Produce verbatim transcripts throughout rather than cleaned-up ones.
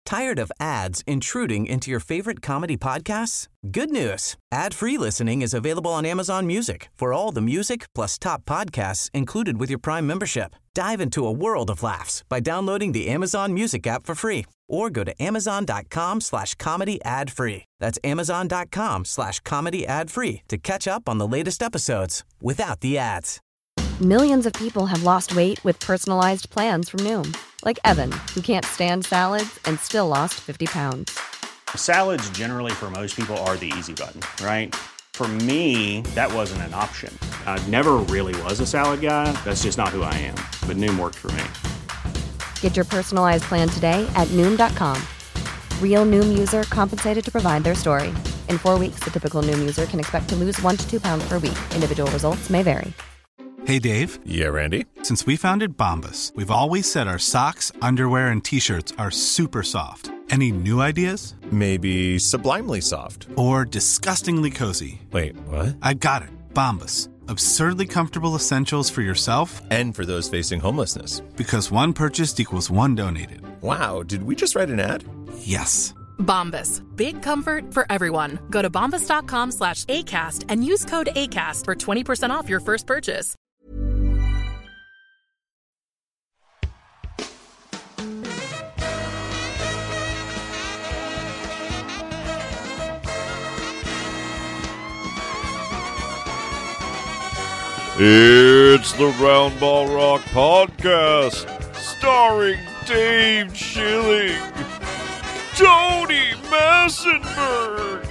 Tired of ads intruding into your favorite comedy podcasts? Good news. Ad-free listening is available on Amazon Music for all the music plus top podcasts included with your Prime membership. Dive into a world of laughs by downloading the Amazon Music app for free or go to amazon.com slash comedy ad free. That's amazon.com slash comedy ad free to catch up on the latest episodes without the ads. Millions of people have lost weight with personalized plans from Noom. Like Evan, who can't stand salads and still lost fifty pounds. Salads generally for most people are the easy button, right? For me, that wasn't an option. I never really was a salad guy. That's just not who I am. But Noom worked for me. Get your personalized plan today at Noom dot com. Real Noom user compensated to provide their story. In four weeks, the typical Noom user can expect to lose one to two pounds per week. Individual results may vary. Hey, Dave. Yeah, Randy. Since we founded Bombas, we've always said our socks, underwear, and T-shirts are super soft. Any new ideas? Maybe sublimely soft. Or disgustingly cozy. Wait, what? I got it. Bombas. Absurdly comfortable essentials for yourself and for those facing homelessness. Because one purchased equals one donated. Wow, did we just write an ad? Yes. Bombas. Big comfort for everyone. Go to bombas.com slash ACAST and use code ACAST for twenty percent off your first purchase. It's the Round Ball Rock Podcast, starring Dave Schilling, Tony Massenberg,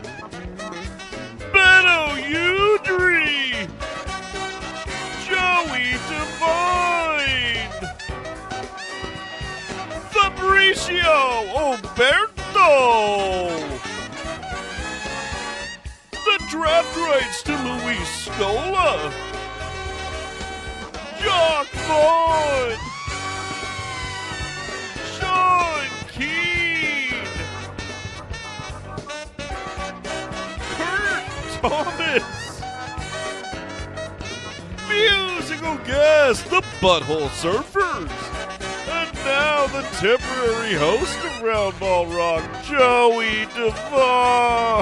Benno Udry, Joey Devine, Fabricio Oberto, the draft rights to Luis Scola, Jock Vaughn, Sean Keane, Kurt Thomas, musical guest, the Butthole Surfers, and now the temporary host of Round Ball Rock, Joey Devine.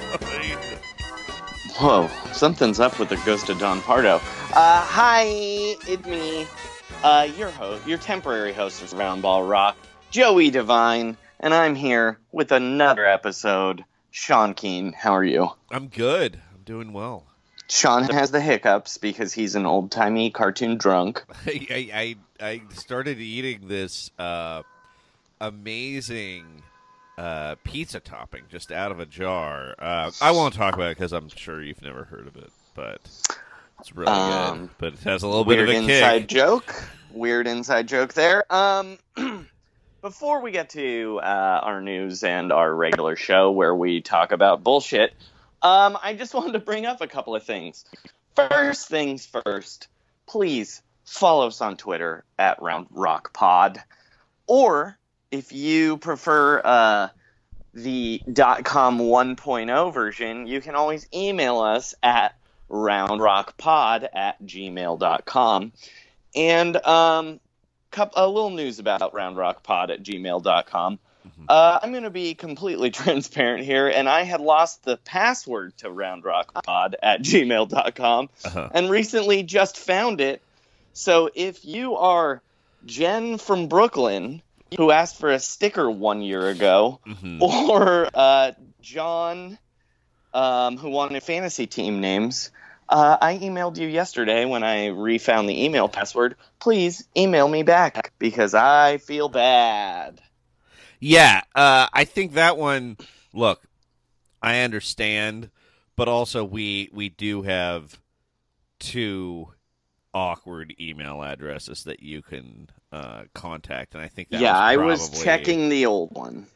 Whoa, something's up with the ghost of Don Pardo. Uh, hi, it's me, uh, your host, your temporary host of Round Ball Rock, Joey Devine, and I'm here with another episode. Sean Keane, how are you? I'm good. I'm doing well. Sean has the hiccups because he's an old-timey cartoon drunk. I I, I started eating this uh, amazing uh, pizza topping just out of a jar. Uh, I won't talk about it because I'm sure you've never heard of it, but it's really um, good. But it has a little bit of a weird kick. inside joke. Weird inside joke there. Um, before we get to uh, our news and our regular show where we talk about bullshit, um, I just wanted to bring up a couple of things. First things first, please follow us on Twitter at Round Rock Pod, or if you prefer uh, the .com one point oh version, you can always email us at roundrockpod at gmail dot com. And um, a little news about roundrockpod at gmail dot com. Mm-hmm. Uh, I'm going to be completely transparent here, and I had lost the password to roundrockpod at gmail dot com, uh-huh. and recently just found it. So if you are Jen from Brooklyn, who asked for a sticker one year ago, mm-hmm. or uh, John, um, who wanted fantasy team names, uh, I emailed you yesterday when I refound the email password. Please email me back because I feel bad. Yeah, uh, I think that one, look, I understand, but also we we do have two awkward email addresses that you can uh, contact, and I think that yeah, was probably... I was checking the old one.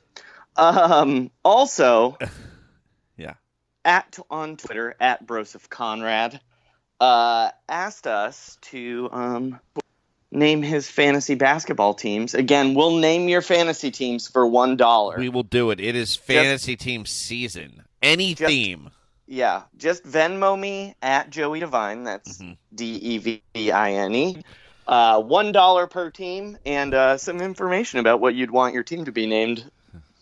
Um, also, yeah, at on Twitter at Broseph Conrad uh, asked us to um, name his fantasy basketball teams. Again, we'll name your fantasy teams for one dollar. We will do it. It is fantasy just, team season. Any just, theme. Yeah, just Venmo me at Joey Devine. That's mm-hmm. D E V V I N E. Uh, one dollar per team, and uh, some information about what you'd want your team to be named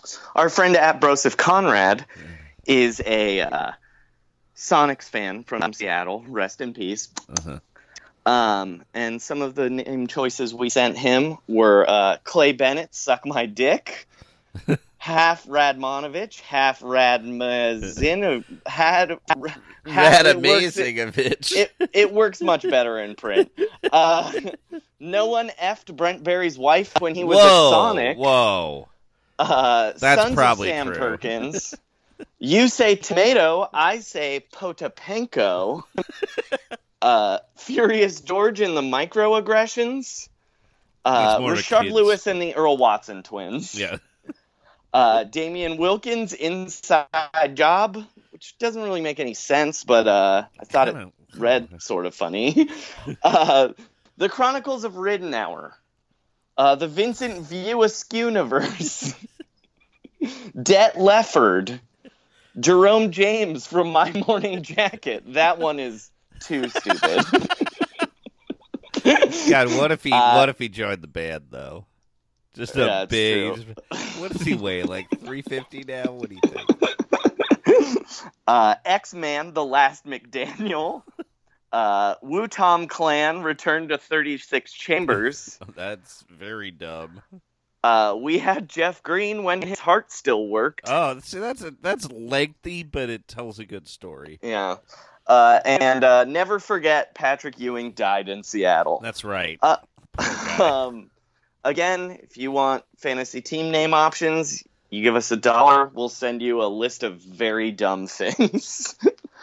our friend at Broseph Conrad is a uh, Sonics fan from Seattle. Rest in peace. Uh-huh. Um, and some of the name choices we sent him were uh, Clay Bennett, Suck My Dick, half Radmanovich, half Radmazin, had Rad amazing of it. It it works much better in print. Uh, no one effed Brent Barry's wife when he was whoa, a Sonic. Whoa, uh, that's Sons probably of Sam true. Perkins. You say tomato, I say Potapenko. Uh, Furious George and the Microaggressions. Uh, Rashard Lewis and the Earl Watson twins. Yeah. Uh, Damian Wilkins, Inside Job, which doesn't really make any sense, but uh, I thought it read sort of funny. uh, the Chronicles of Riddenauer. Uh, the Vincent View Askew-niverse. Det Lefford. Jerome James from My Morning Jacket. That one is too stupid. God, what if he uh, what if he joined the band though? Just a yeah, big. What does he weigh? Like three fifty now? What do you think? Uh, X-Man, The Last McDaniel. Uh, Wu-Tom Clan returned to thirty-six Chambers. That's very dumb. Uh, we had Jeff Green when his heart still worked. Oh, see, that's a, that's lengthy, but it tells a good story. Yeah. Uh, and uh, never forget, Patrick Ewing died in Seattle. That's right. Uh, um, again, if you want fantasy team name options, you give us a dollar, we'll send you a list of very dumb things.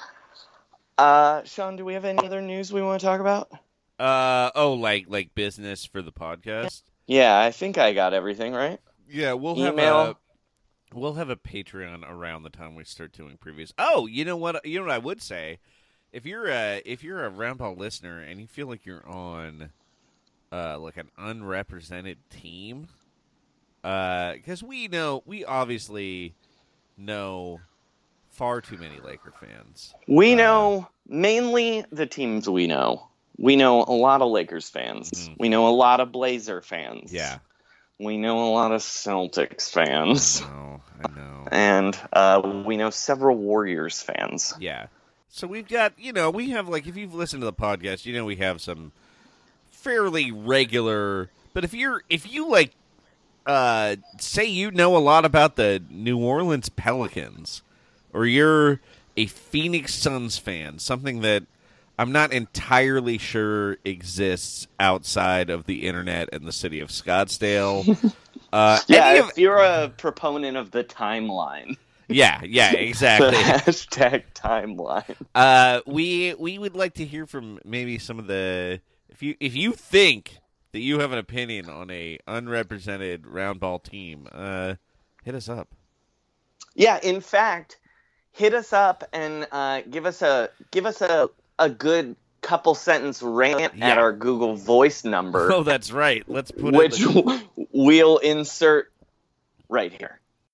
uh, Sean, do we have any other news we want to talk about? Uh oh, like like business for the podcast. Yeah, I think I got everything right. Yeah, we'll Email. have a we'll have a Patreon around the time we start doing previews. Oh, you know what? You know what I would say. If you're a if you're a Roundball listener and you feel like you're on uh, like an unrepresented team, because uh, we know we obviously know far too many Laker fans. We uh, know mainly the teams we know. We know a lot of Lakers fans. Mm-hmm. We know a lot of Blazer fans. Yeah. We know a lot of Celtics fans. I know. I know. And uh, we know several Warriors fans. Yeah. So we've got, you know, we have, like, if you've listened to the podcast, you know we have some fairly regular, but if you're, if you, like, uh, say you know a lot about the New Orleans Pelicans, or you're a Phoenix Suns fan, something that I'm not entirely sure exists outside of the internet and the city of Scottsdale. uh, yeah, if of, you're a proponent of the timeline. Yeah, yeah, exactly. The hashtag timeline. Uh, we we would like to hear from maybe some of the if you if you think that you have an opinion on a unrepresented roundball team, uh, hit us up. Yeah, in fact, hit us up and uh, give us a give us a a good couple sentence rant yeah. at our Google Voice number. Oh, that's right. Let's put which it the... we'll insert right here.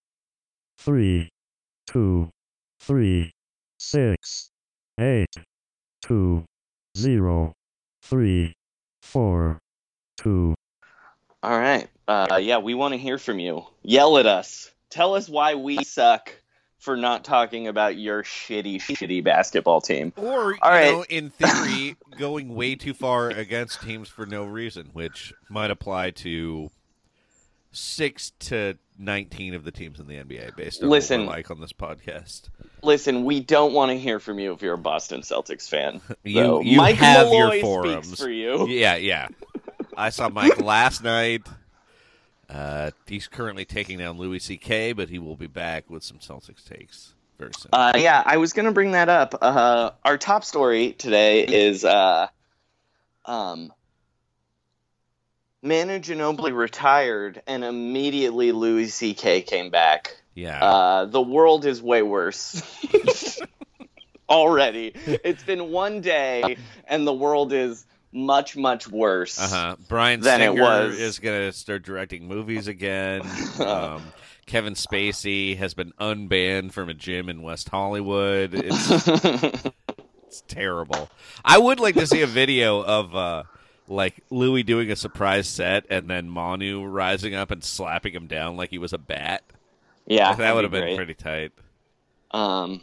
Three. Two, three, six, eight, two, zero, three, four, two. All right. Uh, yeah, we want to hear from you. Yell at us. Tell us why we suck for not talking about your shitty, shitty basketball team. Or, you All right. know, in theory, going way too far against teams for no reason, which might apply to six to nineteen of the teams in the N B A based on listen, what we're like on this podcast. Listen, we don't want to hear from you if you're a Boston Celtics fan. you so, you Mike have Malloy your forums. Speaks for you. Yeah, yeah. I saw Mike last night. Uh, he's currently taking down Louis C K, but he will be back with some Celtics takes very soon. Uh, yeah, I was going to bring that up. Uh, our top story today is uh, um, Manu Ginobili retired, and immediately Louis C K came back. Yeah. Uh, the world is way worse already. It's been one day, and the world is much, much worse uh-huh. Brian than Singer it was. is going to start directing movies again. um, Kevin Spacey has been unbanned from a gym in West Hollywood. It's, it's terrible. I would like to see a video of uh, like Louis doing a surprise set and then Manu rising up and slapping him down like he was a bat. Yeah, that would have be been great. pretty tight. Um,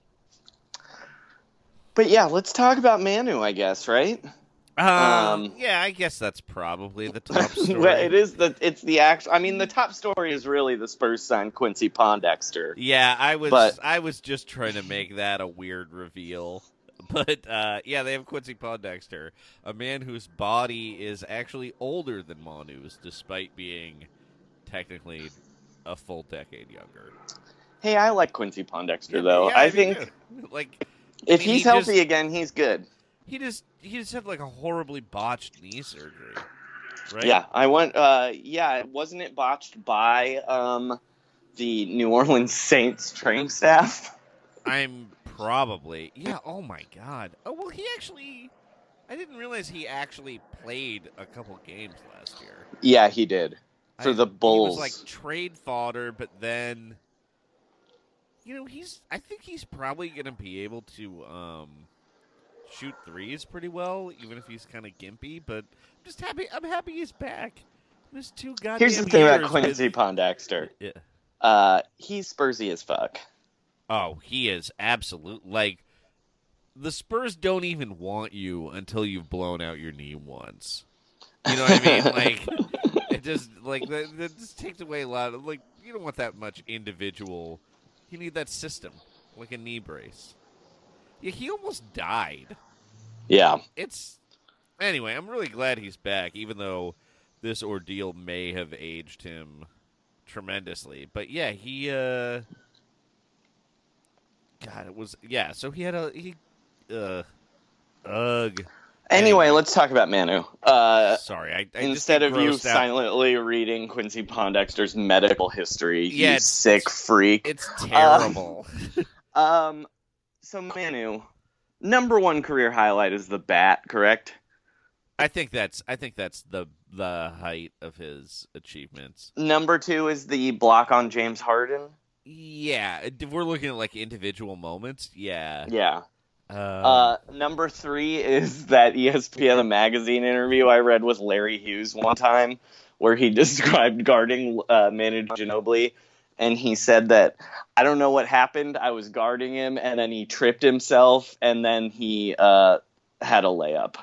but yeah, let's talk about Manu, I guess, right? Um, Um, yeah, I guess that's probably the top story. well, it is the it's the actual. I mean, the top story is really the Spurs signed Quincy Pondexter. Yeah, I was But- I was just trying to make that a weird reveal. But, uh, yeah, they have Quincy Pondexter, a man whose body is actually older than Manu's, despite being technically a full decade younger. Hey, I like Quincy Pondexter Yeah, though. yeah, I me think too. Like, if I mean, he's he healthy just- again, he's good. he just he just had like a horribly botched knee surgery, right? Yeah, I went. Uh, yeah, wasn't it botched by um, the New Orleans Saints training staff? I'm probably yeah. Oh my god. Oh well, he actually. I didn't realize he actually played a couple games last year. Yeah, he did for I- the Bulls. He was like trade fodder, but then, you know, he's. I think he's probably going to be able to um, shoot threes pretty well, even if he's kind of gimpy. But I'm just happy. I'm happy he's back. There's two goddamn. Here's the thing about years Quincy with- Pondexter. Yeah. Uh, he's Spursy as fuck. Oh, he is absolute. Like the Spurs don't even want you until you've blown out your knee once. You know what I mean? Like it just like that, that just takes away a lot of like you don't want that much individual. You need that system, like a knee brace. Yeah, he almost died. Yeah. It's anyway. I'm really glad he's back, even though this ordeal may have aged him tremendously. But yeah, he. uh God, it was yeah. So he had a he. Uh, ugh. Anyway, let's talk about Manu. Uh, Sorry, I, I just instead get of you grossed out. silently reading Quincy Pondexter's medical history, Yeah, you it's- sick freak. It's terrible. Um, so Manu, number one career highlight is the bat, correct? I think that's I think that's the the height of his achievements. Number two is the block on James Harden. Yeah, if we're looking at like individual moments, yeah. Yeah. Uh, Uh, number three is that E S P N The Magazine interview I read with Larry Hughes one time, where he described guarding uh, Manu Ginobili, and he said that, I don't know what happened, I was guarding him, and then he tripped himself, and then he uh, had a layup.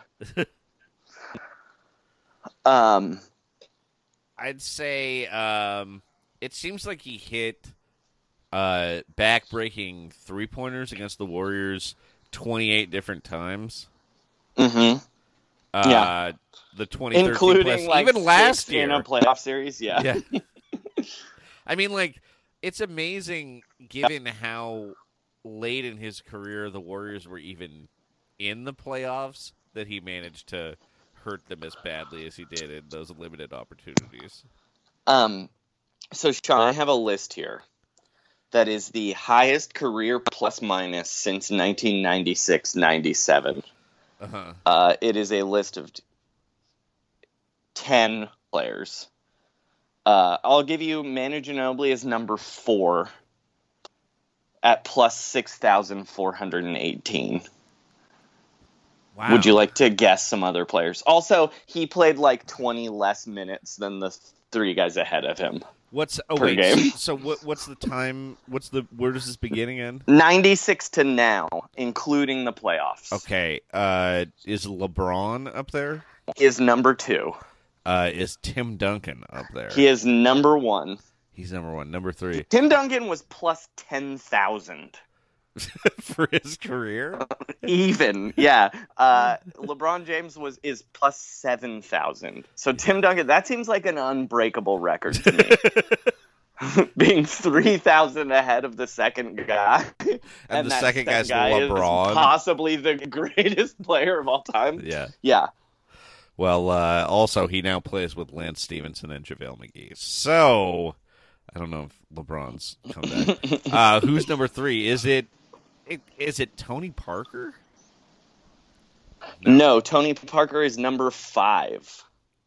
um, I'd say um, it seems like he hit uh, back-breaking three-pointers against the Warriors twenty-eight different times. mm-hmm. Uh, Yeah. The twenty thirteen Including plus, like even last six year in a playoff series, yeah. Yeah. I mean, like, it's amazing given how late in his career the Warriors were even in the playoffs that he managed to hurt them as badly as he did in those limited opportunities. Um, so Sean, I have a list here that is the highest career plus minus since nineteen ninety-six ninety-seven. Uh-huh. Uh, it is a list of t- ten players. Uh, I'll give you Manu Ginobili as number four at plus six thousand four hundred eighteen. Wow. Would you like to guess some other players? Also, he played like twenty less minutes than the th- three guys ahead of him. What's oh per wait? game. So, so what? What's the time? What's the? Where does this begin again? ninety-six to now, including the playoffs. Okay. Uh, is LeBron up there? Is number two. Uh, is Tim Duncan up there? He is number one. He's number one. Number three Tim Duncan was plus ten thousand. for his career. Even, yeah. Uh, LeBron James was is plus seven thousand. So Tim Duncan, that seems like an unbreakable record to me. Being three thousand ahead of the second guy, and, And the that second guy's guy LeBron. is possibly the greatest player of all time. Yeah. Yeah. Well, uh, also he now plays with Lance Stevenson and JaVale McGee. So I don't know if LeBron's come back. uh, who's number three? Is it, it is it Tony Parker? No, Tony Parker is number five.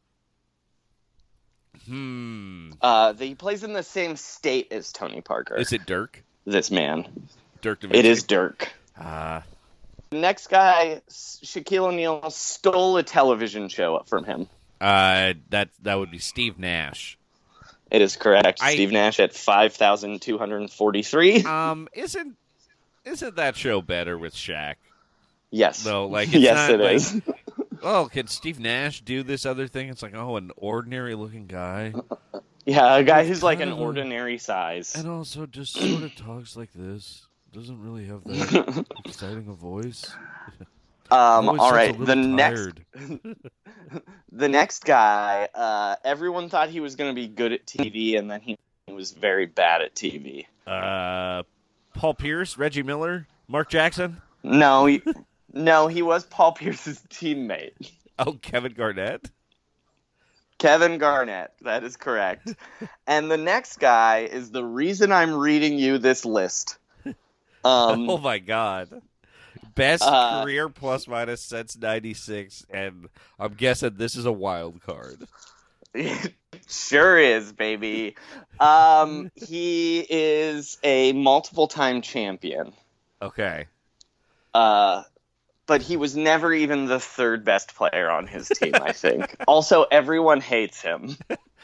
Hmm. Uh, he plays in the same state as Tony Parker. Is it Dirk? This man. Dirk Nowitzki? It is Dirk. Uh, The next guy, Shaquille O'Neal, stole a television show from him. uh, that that would be Steve Nash. It is correct. I, Steve Nash at five thousand two hundred forty-three. Um, isn't isn't that show better with Shaq? Yes. No, like it's yes, not it like, is. oh, can Steve Nash do this other thing? It's like, oh, an ordinary looking guy. Yeah, a guy He's who's like kind an of a- ordinary size. And also just sort of talks like this. Doesn't really have that exciting a voice. Um, Always all sounds a right, the little next, tired. the next guy, uh, everyone thought he was going to be good at T V, and then he was very bad at T V. Uh, Paul Pierce, Reggie Miller, Mark Jackson. No, he, no, he was Paul Pierce's teammate. Oh, Kevin Garnett. Kevin Garnett, that is correct. And the next guy is the reason I'm reading you this list. Um, Oh my God. Best Uh, career plus minus since ninety-six, and I'm guessing this is a wild card. It sure is, baby. Um, he is a multiple-time champion. Okay. Uh, but he was never even the third best player on his team, I think. Also, everyone hates him.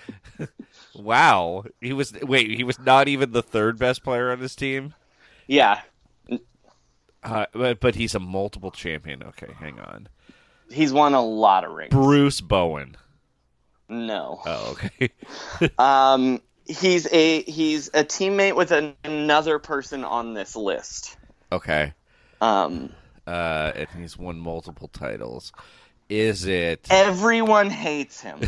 Wow. He was wait, he was not even the third best player on his team? Yeah, Uh, but, but he's a multiple champion. Okay, hang on. he's won a lot of rings. Bruce Bowen. No. Oh, okay. Um, he's a he's a teammate with an, another person on this list. Okay. Um, Uh, and he's won multiple titles. Is it everyone hates him.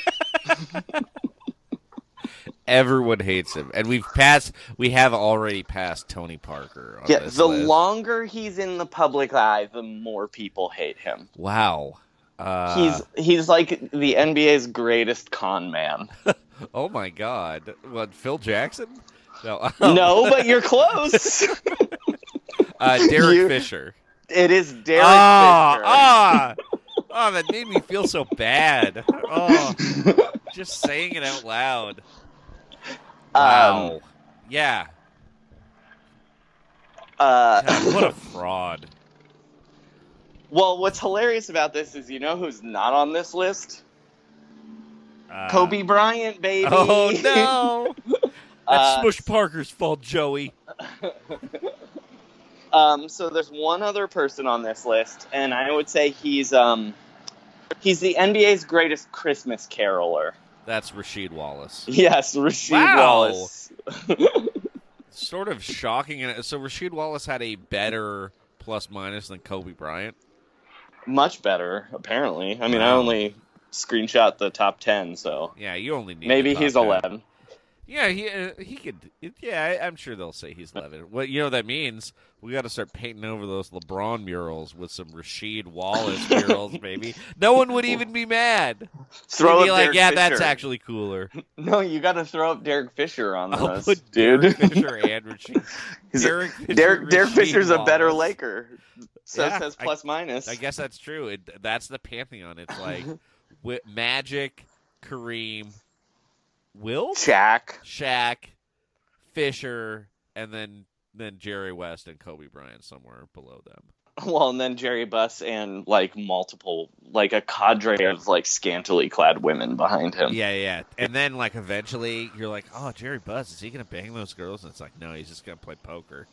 everyone hates him? And we've passed. We have already passed Tony Parker. On Yeah, this the list. longer he's in the public eye, the more people hate him. Wow. Uh, He's he's like the N B A's greatest con man. oh my God. What? Phil Jackson? No. No, but you're close. uh, Derek You- Fisher. It is Derek Ah, Fisher. ah, oh, that made me feel so bad. Oh, just saying it out loud. Wow. Um, yeah. Uh, God, what a fraud. well, what's hilarious about this is you know who's not on this list? Uh, Kobe Bryant, baby. Oh no! That's Uh, Smush Parker's fault, Joey. Um, so there's one other person on this list, and I would say he's um, he's the N B A's greatest Christmas caroler. That's Rasheed Wallace. Yes, Rasheed Wow. Wallace. Sort of shocking. And so Rasheed Wallace had a better plus minus than Kobe Bryant. Much better, apparently. I mean, I Wow. only screenshot the top ten, so Yeah, you only need maybe the top he's ten. eleven. Yeah, he uh, he could. Yeah, I, I'm sure they'll say he's eleven. What you know that means? We got to start painting over those LeBron murals with some Rasheed Wallace murals, maybe. No one would even be mad. Throw They'd be up like, Derek yeah, Fisher. that's actually cooler. No, you got to throw up Derek Fisher on I'll this, put dude. Derek Fisher and Rasheed. He's a- Derek Fisher, Derek, Derek Rasheed Fisher's a better Wallace. Laker. So Yeah, it says I- plus minus. I guess that's true. It, that's the pantheon. It's like wi- Magic, Kareem, Wilt, Shaq. Shaq, Fisher, and then then Jerry West and Kobe Bryant somewhere below them. Well, and then Jerry Buss and like multiple, like a cadre of like scantily clad women behind him. Yeah, yeah. And then like eventually you're like, oh, Jerry Buss, is he gonna bang those girls? And it's like, no, he's just gonna play poker.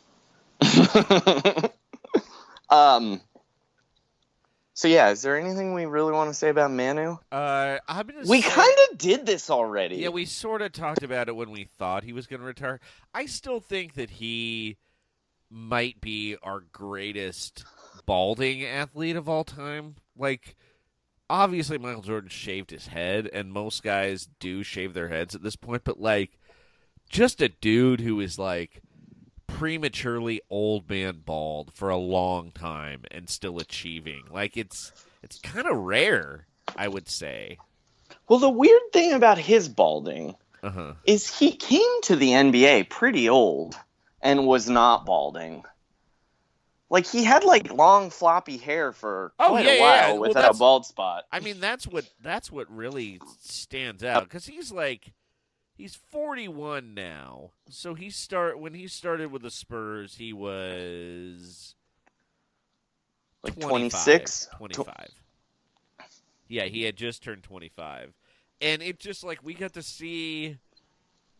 um. So yeah, is there anything we really want to say about Manu? Uh, I'm gonna We say- kind of did this already. Yeah, we sort of talked about it when we thought he was going to retire. I still think that he might be our greatest balding athlete of all time. Like, obviously, Michael Jordan shaved his head, and most guys do shave their heads at this point, but, like, just a dude who is, like, prematurely old man bald for a long time and still achieving. Like, it's it's kind of rare, I would say. Well, the weird thing about his balding Uh-huh. is he came to the N B A pretty old and was not balding. Like he had like long floppy hair for Oh, quite yeah, a yeah, while yeah. Well, without that's- a bald spot. I mean, that's what that's what really stands out because he's like he's forty-one now. So he start when he started with the Spurs, he was Like twenty-five, twenty-six? twenty-five. Yeah, he had just turned twenty-five, and it just like we got to see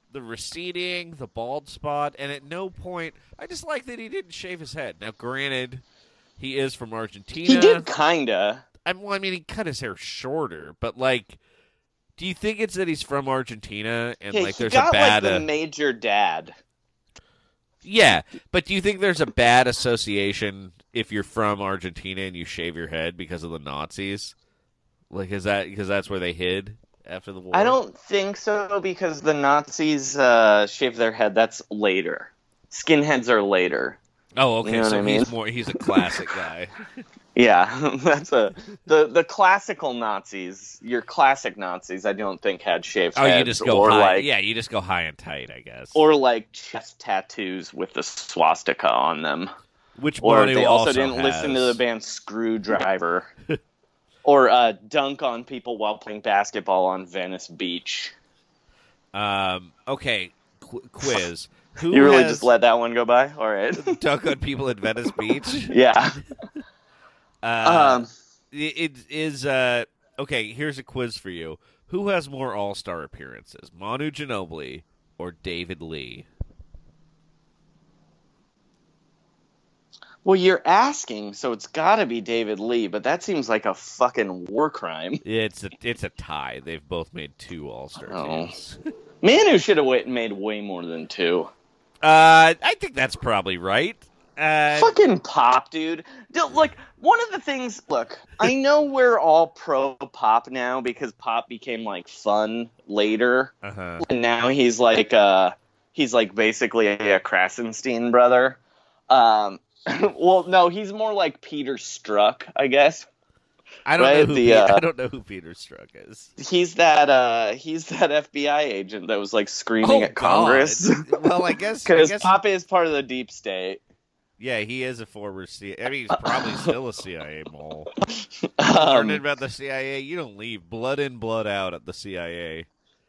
the receding, the bald spot, and at no point, I just like that he didn't shave his head. Now, granted, he is from Argentina. He did kinda. I, well, I mean, he cut his hair shorter, but like, do you think it's that he's from Argentina and Yeah, like he there's got a bad, like the uh, major dad. yeah, but do you think there's a bad association if you're from Argentina and you shave your head because of the Nazis? Like, is that because that's where they hid after the war? I don't think so, because the Nazis uh, shaved their head. That's later. Skinheads are later. Oh, okay. You know so what I mean? he's more he's a classic guy. Yeah, that's a the the classical Nazis. Your classic Nazis, I don't think had shaved Oh, heads. you just go or high. like, yeah, you just go high and tight, I guess. or like chest tattoos with the swastika on them. Which Or Manu they also, also didn't has. listen to the band Screwdriver. Or uh, dunk on people while playing basketball on Venice Beach. Um. Okay. Qu- quiz. Who You really has just let that one go by? All right. dunk on people at Venice Beach? Yeah. Uh, um. it, it is. Uh. Okay. Here's a quiz for you. Who has more All-Star appearances, Manu Ginobili or David Lee? Well, you're asking, so it's got to be David Lee, but that seems like a fucking war crime. It's a it's a tie. They've both made two All-Star Oh. teams. Manu should have made way more than two. Uh, I think that's probably right. Uh, Fucking Pop, dude. Dude, Like, one of the things, look, I know we're all pro Pop now because Pop became, like, fun later. uh-huh. And now he's, like, uh, he's, like, basically a Krasenstein brother. Um, well, no, he's more like Peter Strzok, I guess. I don't right? know who The, Pe- uh, I don't know who Peter Strzok is. He's that, uh, he's that F B I agent that was, like, screaming Oh, at Congress. God. Well, I guess I Because guess Pop is part of the deep state. yeah, he is a former C I A. I mean, he's probably still a C I A mole. Um, Learning about the C I A, you don't leave blood in, blood out at the C I A.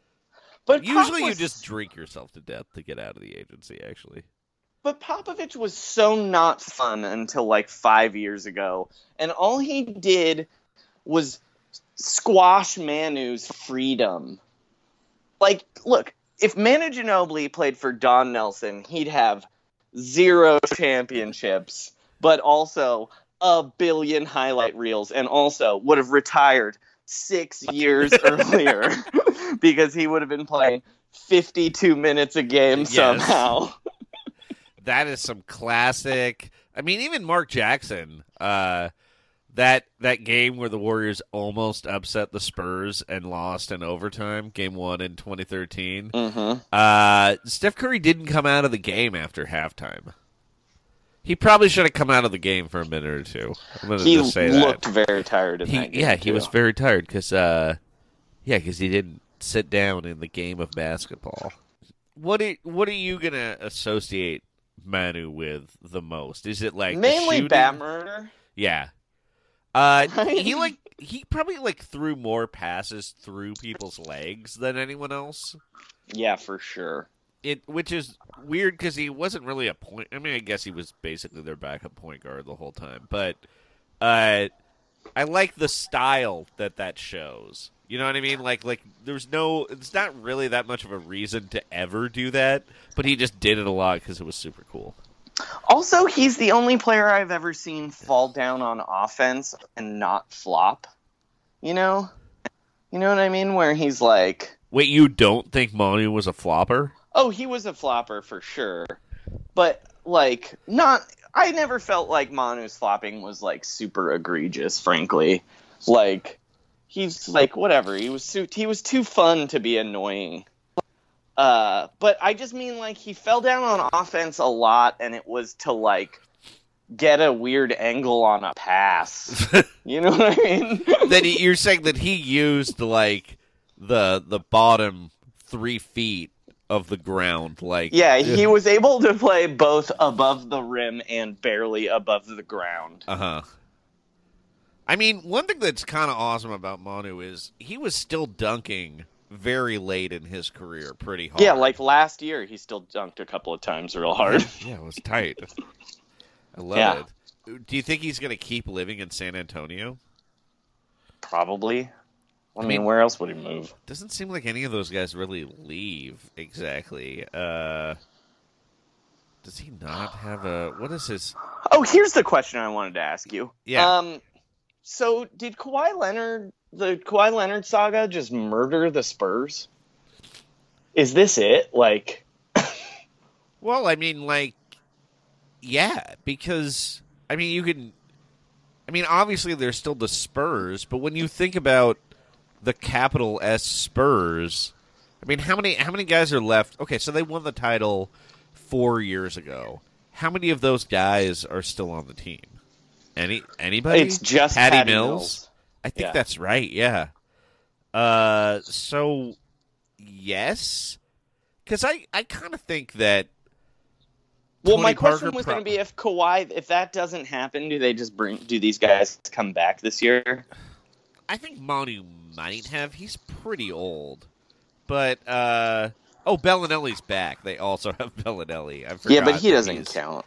but Usually, Pop was, you just drink yourself to death to get out of the agency. Actually, But Popovich was so not fun until like five years ago, and all he did was squash Manu's freedom. Like, look, if Manu Ginobili played for Don Nelson, he'd have zero championships, but also a billion highlight reels, and also would have retired six years earlier because he would have been playing fifty-two minutes a game Yes. somehow. that is some classic. I mean, even Mark Jackson, uh, that that game where the Warriors almost upset the Spurs and lost in overtime, game one in twenty thirteen. Mm-hmm. Uh, Steph Curry didn't come out of the game after halftime. He probably should have come out of the game for a minute or two. I'm going to He just say looked that. very tired in He, that game, yeah, he too. was very tired because, uh, yeah, because he didn't sit down in the game of basketball. What are, what are you going to associate Manu with the most? Is it like the Mainly shooting? bat murder. Yeah. Uh, Right? he like he probably like threw more passes through people's legs than anyone else. Yeah, for sure. It which is weird because he wasn't really a point. I mean, I guess he was basically their backup point guard the whole time. But uh, I like the style that that shows. You know what I mean? Like like there's no. It's not really that much of a reason to ever do that, but he just did it a lot because it was super cool. Also, he's the only player I've ever seen fall down on offense and not flop. You know? You know what I mean? Where he's like, Wait, you don't think Manu was a flopper? oh, he was a flopper for sure. But, like, not... I never felt like Manu's flopping was, like, super egregious, frankly. Like, he's, like, whatever. He was, too, he was too fun to be annoying. Uh, but I just mean, like, he fell down on offense a lot, and it was to, like, get a weird angle on a pass. You know what I mean? That he, you're saying that he used, like, the the bottom three feet of the ground, like... Yeah, he was able to play both above the rim and barely above the ground. Uh-huh. I mean, one thing that's kind of awesome about Manu is he was still dunking very late in his career pretty hard. Yeah, like last year, he still dunked a couple of times real hard. Yeah, it was tight. I love Yeah. it. Do you think he's going to keep living in San Antonio? Probably. I mean, I mean, where else would he move? Doesn't seem like any of those guys really leave exactly. Uh, does he not have a... What is his... Oh, here's the question I wanted to ask you. Yeah. Um, so did Kawhi Leonard, the Kawhi Leonard saga, just murder the Spurs? Is this it? Like... Well, I mean, like, yeah, because, I mean, you can... I mean, obviously they're still the Spurs, but when you think about the capital S Spurs, I mean, how many how many guys are left? Okay, so they won the title four years ago. How many of those guys are still on the team? Any anybody? It's just Patty, Patty Mills? Mills. I think Yeah. that's right. Yeah. Uh, so yes, because I I kind of think that. Well, Tony my question Parker was pro- going to be if Kawhi, if that doesn't happen, do they just bring? Do these guys come back this year? I think Manu might have. He's pretty old. But, uh... Oh, Bellinelli's back. They also have Bellinelli. I forgot Yeah, but he that doesn't he's- count.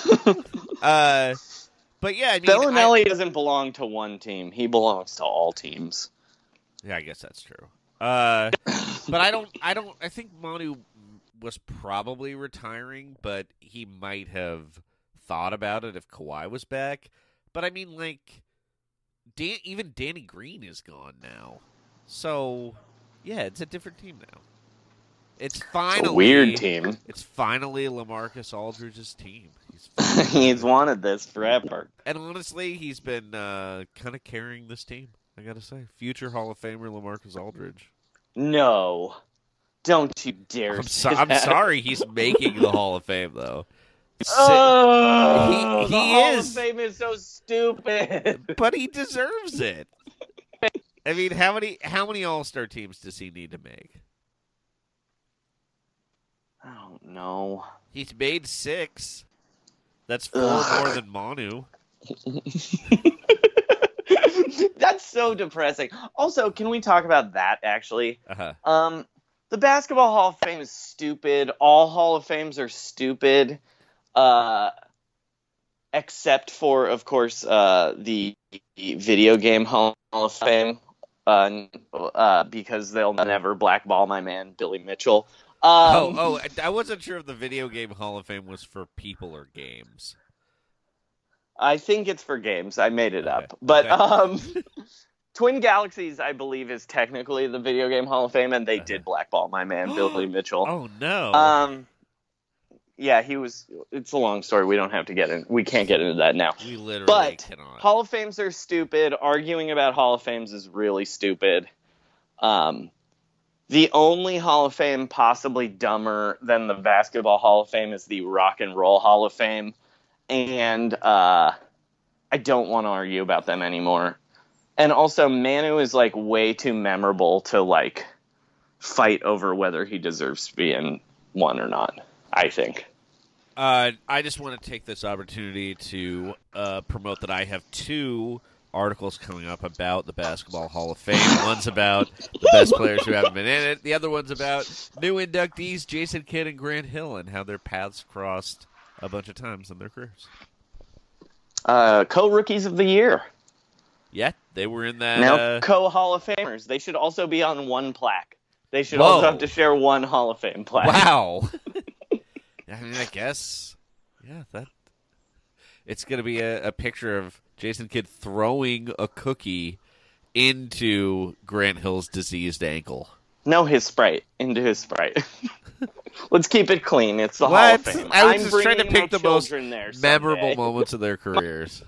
Uh, but yeah, I mean... Bellinelli I... doesn't belong to one team. He belongs to all teams. Yeah, I guess that's true. Uh, but I don't... I don't... I think Manu was probably retiring, but he might have thought about it if Kawhi was back. But, I mean, like... Dan, even Danny Green is gone now. So, yeah, it's a different team now. It's finally It's a weird team. It's finally LaMarcus Aldridge's team. He's He's wanted this forever. and honestly, he's been uh, kind of carrying this team. I gotta say, future Hall of Famer LaMarcus Aldridge. No, don't you dare! I'm, say so- I'm that. sorry, he's making the Hall of Fame though. Oh, He- he the Hall is. of Fame is so stupid. But he deserves it. I mean, how many how many All Star teams does he need to make? I don't know. He's made six. That's four Ugh. more than Manu. That's so depressing. Also, can we talk about that, actually? Uh-huh. Um, the Basketball Hall of Fame is stupid. All Hall of Fames are stupid. Uh, except for, of course, uh, the Video Game Hall of Fame. Uh, uh, because they'll never blackball my man, Billy Mitchell. Um, oh, oh! I wasn't sure if the Video Game Hall of Fame was for people or games. I think it's for games. I made it Okay. up. But Okay. um, Twin Galaxies, I believe, is technically the Video Game Hall of Fame, and they did blackball my man, Billy Mitchell. Oh no! Um, yeah, he was. It's a long story. We don't have to get in. We can't get into that now. we literally But cannot. Hall of Fames are stupid. Arguing about Hall of Fames is really stupid. Um, the only Hall of Fame possibly dumber than the Basketball Hall of Fame is the Rock and Roll Hall of Fame. And uh, I don't want to argue about them anymore. And also, Manu is, like, way too memorable to, like, fight over whether he deserves to be in one or not, I think. Uh, I just want to take this opportunity to uh, promote that I have two articles coming up about the Basketball Hall of Fame. One's about the best players who haven't been in it. The other one's about new inductees, Jason Kidd and Grant Hill, and how their paths crossed a bunch of times in their careers. Uh, co-rookies of the year. Yeah, they were in that. Now, uh, co-Hall of Famers. They should also be on one plaque. They should Whoa. also have to share one Hall of Fame plaque. Wow. I mean, I guess, yeah, that it's going to be a, a picture of Jason Kidd throwing a cookie into Grant Hill's diseased ankle. No, his Sprite. Into his Sprite. Let's keep it clean. It's the Hall What? of Fame. I was I'm just trying to bringing pick my the most children there memorable someday. moments of their careers.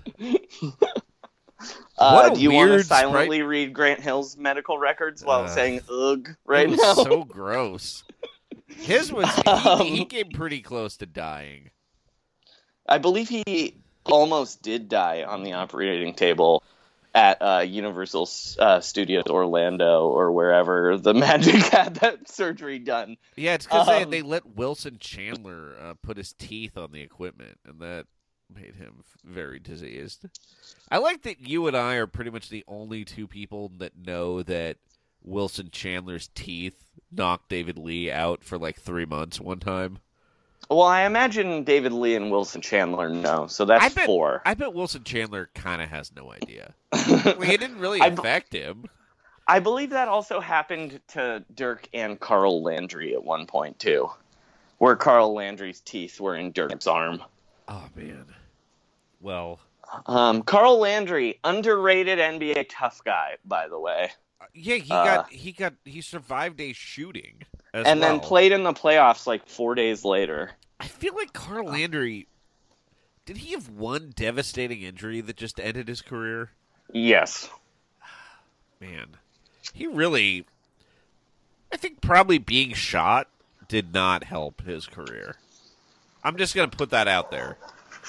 Uh, What a do you want to weird silently read Grant Hill's medical records while Uh, saying "ugh" right it was now? so gross. His was he, Um, he came pretty close to dying. I believe he almost did die on the operating table at uh, Universal uh, Studios Orlando or wherever the Magic had that surgery done. Yeah, it's because they, Um, they let Wilson Chandler uh, put his teeth on the equipment, and that made him very diseased. I like that you and I are pretty much the only two people that know that Wilson Chandler's teeth knocked David Lee out for like three months one time. Well, I imagine David Lee and Wilson Chandler know, so that's I bet, four. I bet Wilson Chandler kind of has no idea. Like, it didn't really I- affect him. I believe that also happened to Dirk and Carl Landry at one point, too, where Carl Landry's teeth were in Dirk's arm. Oh, man. Well... Um, Carl Landry, underrated N B A tough guy, by the way. Yeah, he uh, got he got he survived a shooting as and well. then played in the playoffs like four days later. I feel like Carl Landry, did he have one devastating injury that just ended his career? Yes. Man, he really, I think probably being shot did not help his career. I'm just going to put that out there.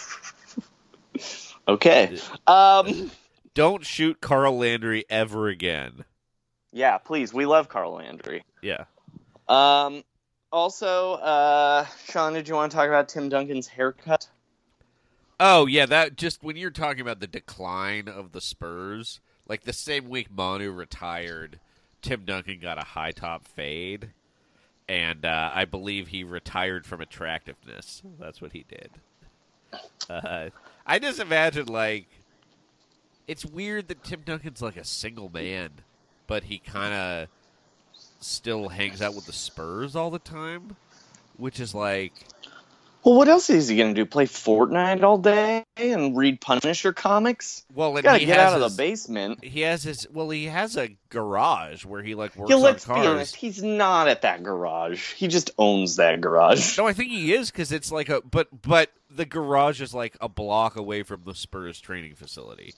Okay. Um, Don't shoot Carl Landry ever again. Yeah, please. We love Carl Landry. Yeah. Um. Also, uh, Sean, did you want to talk about Tim Duncan's haircut? Oh, yeah, that just when you're talking about the decline of the Spurs, like the same week Manu retired, Tim Duncan got a high top fade, and uh, I believe he retired from attractiveness. That's what he did. Uh, I just imagine, like, it's weird that Tim Duncan's like a single man, but he kind of still hangs out with the Spurs all the time, which is like... Well, what else is he going to do? Play Fortnite all day and read Punisher comics? Well, and gotta he get has out his, of the basement. He has his... Well, he has a garage where he, like, works yeah, on let's cars. be honest. He's not at that garage. He just owns that garage. No, I think he is, because it's like a... But, but the garage is, like, a block away from the Spurs training facility.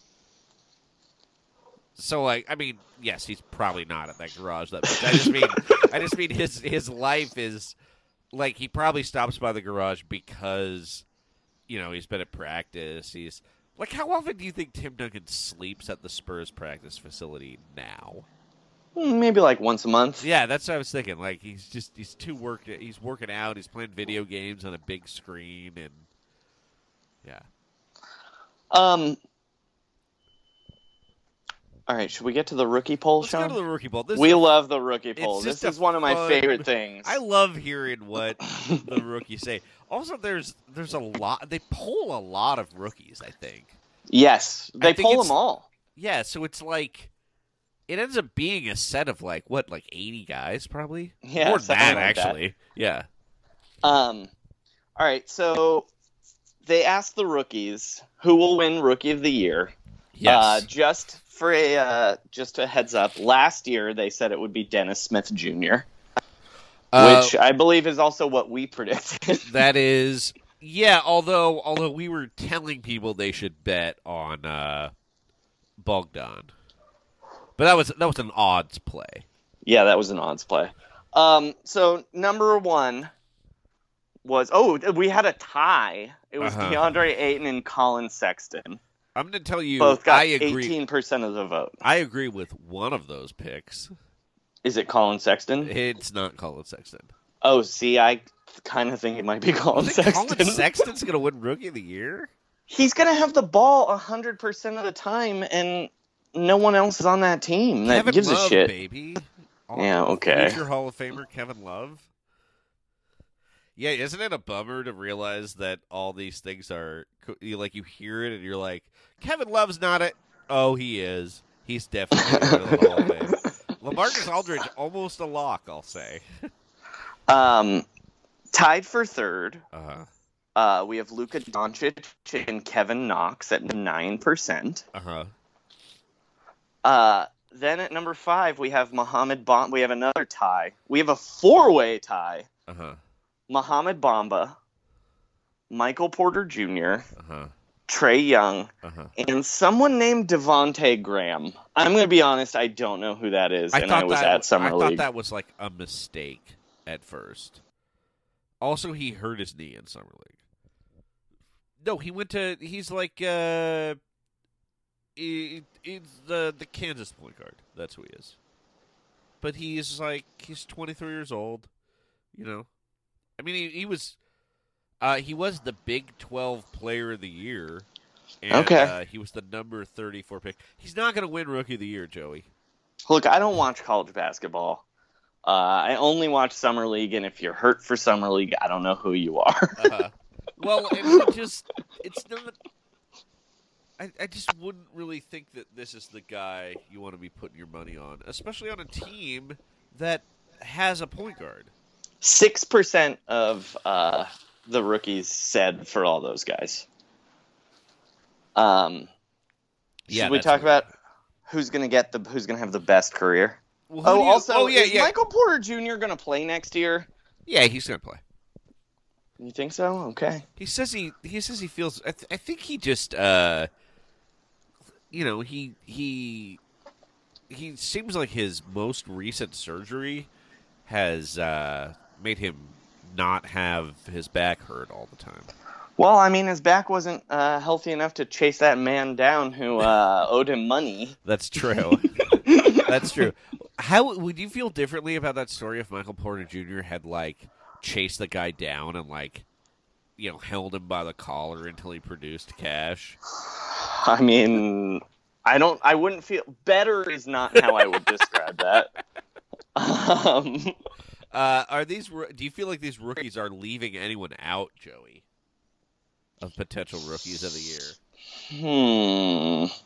So, like, I mean, yes, he's probably not at that garage that much. I just mean, I just mean his his life is, like, he probably stops by the garage because, you know, he's been at practice. He's, like, how often do you think Tim Duncan sleeps at the Spurs practice facility now? Maybe like once a month. Yeah, that's what I was thinking. Like, he's just, he's too worked, he's working out, he's playing video games on a big screen, and, yeah. Um... All right, should we get to the rookie poll, Let's Sean? go to the rookie poll. This we is, love the rookie poll. This just is one of my fun, favorite things. I love hearing what the rookies say. Also, there's there's a lot. They poll a lot of rookies, I think. Yes, they I think poll it's- them all. Yeah, so it's like it ends up being a set of like what, like eighty guys, probably. Yeah, more than something that like that. actually. Yeah. Um, all right, so they asked the rookies who will win Rookie of the Year. Yes. Uh, just for a uh, just a heads up, last year they said it would be Dennis Smith Junior, Uh, which I believe is also what we predicted. that is, yeah. Although although we were telling people they should bet on uh, Bogdan, but that was that was an odds play. Yeah, that was an odds play. Um, so number one was oh we had a tie. It was Uh-huh. DeAndre Ayton and Colin Sexton. I'm going to tell you, Both got I agree. eighteen percent of the vote. I agree with one of those picks. Is it Colin Sexton? It's not Colin Sexton. Oh, see, I kind of think it might be Colin You think Sexton. Colin Sexton's going to win Rookie of the Year? He's going to have the ball one hundred percent of the time, and no one else is on that team that Kevin gives Love, a shit. baby. Yeah, okay. Future Hall of Famer Kevin Love. Yeah, isn't it a bummer to realize that all these things are, you like, you hear it and you're like, Kevin Love's not it. Oh, he is. He's definitely in the Hall of Fame. LaMarcus Aldridge, almost a lock, I'll say. Um, tied for third, Uh-huh. uh, we have Luka Doncic and Kevin Knox at nine percent. Uh-huh. Uh, then at number five, we have Mohamed Bamba. We have another tie. We have a four-way tie. Uh-huh. Mohamed Bamba, Michael Porter Junior, Uh-huh. Trae Young, Uh-huh. and someone named Devontae Graham. I'm going to be honest, I don't know who that is, I and thought I was that, at Summer I League. thought that was like a mistake at first. Also, he hurt his knee in Summer League. No, he went to, he's like, uh, he, he's the, the Kansas point guard. That's who he is. But he's like, he's twenty-three years old, you know. I mean, he, he was, uh, he was the Big twelve Player of the Year. And, Okay. Uh, he was the number thirty-four pick. He's not going to win Rookie of the Year, Joey. Look, I don't watch college basketball. Uh, I only watch Summer League, and if you're hurt for Summer League, I don't know who you are. Uh-huh. Well, it just, it's not, I, I just wouldn't really think that this is the guy you want to be putting your money on, especially on a team that has a point guard. Six percent of uh, the rookies said for all those guys. Um, Yeah, should we that's talk weird. about who's going to get the who's going to have the best career? Well, who Oh, do you- also, oh, yeah, is yeah. Michael Porter Junior going to play next year? Yeah, he's gonna play. You think so? Okay. He says he he says he feels. I, th- I think he just, uh, you know, he he he seems like his most recent surgery has uh, made him not have his back hurt all the time. Well, I mean, his back wasn't uh, healthy enough to chase that man down who uh, owed him money. That's true. That's true. How would you feel differently about that story if Michael Porter Junior had like chased the guy down and like, you know, held him by the collar until he produced cash? I mean, I don't. I wouldn't feel better. Is not how I would describe that. Um, Uh, are these? ro- Do you feel like these rookies are leaving anyone out, Joey, of potential rookies of the year? hmm.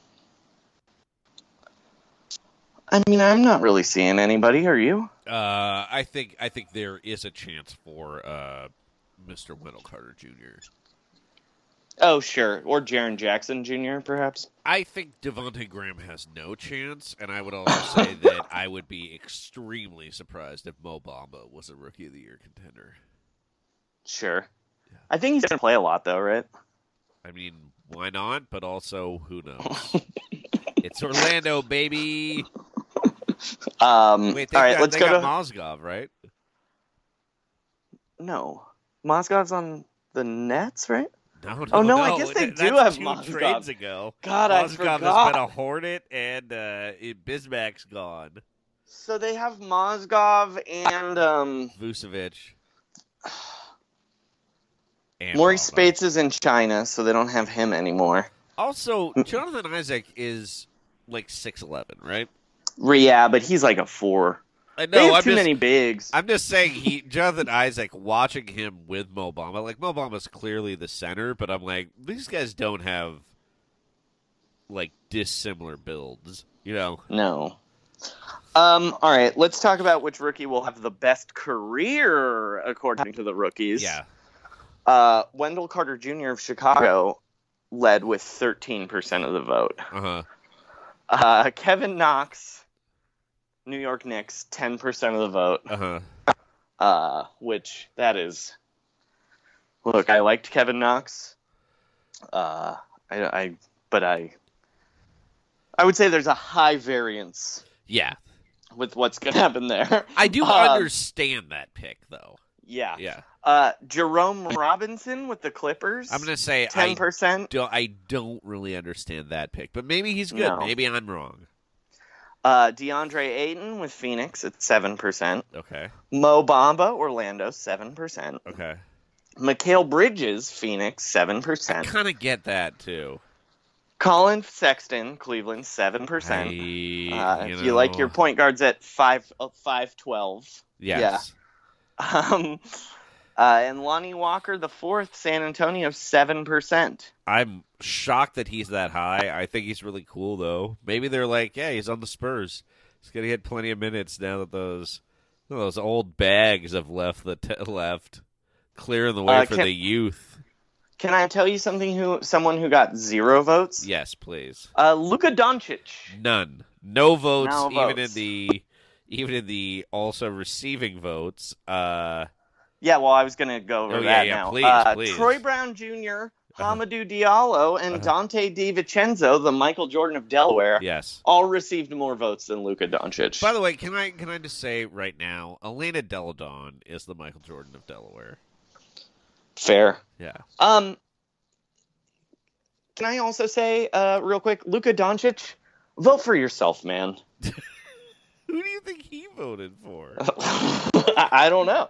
I mean, I'm not really seeing anybody. Are you? Uh, I think I think there is a chance for uh, Mister Wendell Carter Junior Oh, sure. Or Jaren Jackson Junior, perhaps. I think Devontae Graham has no chance, and I would also say that I would be extremely surprised if Mo Bamba was a Rookie of the Year contender. Sure. I think he's going to play a lot, though, right? I mean, why not? But also, who knows? It's Orlando, baby. Um, Wait, they all right, got, let's they go got to... Mozgov, right? No. Mozgov's on the Nets, right? No, no, Oh, no, I guess they That's do have two Mozgov. trades ago. God, I Mozgov forgot. has been a Hornet, and uh, it, Bismack's gone. So they have Mozgov and um, Vucevic. And Maurice Bamba. Spates is in China, so they don't have him anymore. Also, Jonathan Isaac is like six eleven, right? Yeah, but he's like a four. I They know. have I'm too just, many bigs. I'm just saying, he Jonathan Isaac, watching him with Mo Bamba, like Mo Bamba's clearly the center, but I'm like, these guys don't have like dissimilar builds, you know? No. Um. All right, let's talk about which rookie will have the best career according to the rookies. Yeah. Uh, Wendell Carter Junior of Chicago led with thirteen percent of the vote. Uh-huh. Uh, Kevin Knox, New York Knicks, ten percent of the vote. Uh-huh. Uh, which, that is... Look, I liked Kevin Knox. Uh, I, I, but I... I would say there's a high variance Yeah. with what's going to happen there. I do Uh, understand that pick, though. Yeah. Yeah. Uh, Jerome Robinson with the Clippers. I'm going to say ten I percent. don't, I don't really understand that pick, but maybe he's good. No. Maybe I'm wrong. Uh, DeAndre Ayton with Phoenix at seven percent. Okay. Mo Bamba, Orlando, seven percent. Okay. Mikal Bridges, Phoenix, seven I percent. kind of get that, too. Colin Sexton, Cleveland, seven percent. I, Uh, you if you like know, your point guards at five, uh, five twelve. Yes. Um, uh, and Lonnie Walker, the fourth, San Antonio, seven percent. I'm shocked that he's that high. I think he's really cool, though. Maybe they're like, yeah, he's on the Spurs. He's going to get plenty of minutes now that those those old bags have left the t- left, clearing the way Uh, for can- the youth. Can I tell you something? Who someone who got zero votes? Yes, please. Uh, Luka Doncic. None. No votes, No even votes. in the even in the also receiving votes. Uh, Yeah, well, I was going to go over Oh, yeah, that yeah, now. please, uh, please. Troy Brown Junior, Hamidou Diallo, and Dante DiVincenzo, the Michael Jordan of Delaware, yes. all received more votes than Luka Doncic. By the way, can I can I just say right now, Elena Deladon is the Michael Jordan of Delaware. Fair. Yeah. Um, can I also say, uh, real quick, Luka Doncic, vote for yourself, man. Who do you think he voted for? I, I don't know.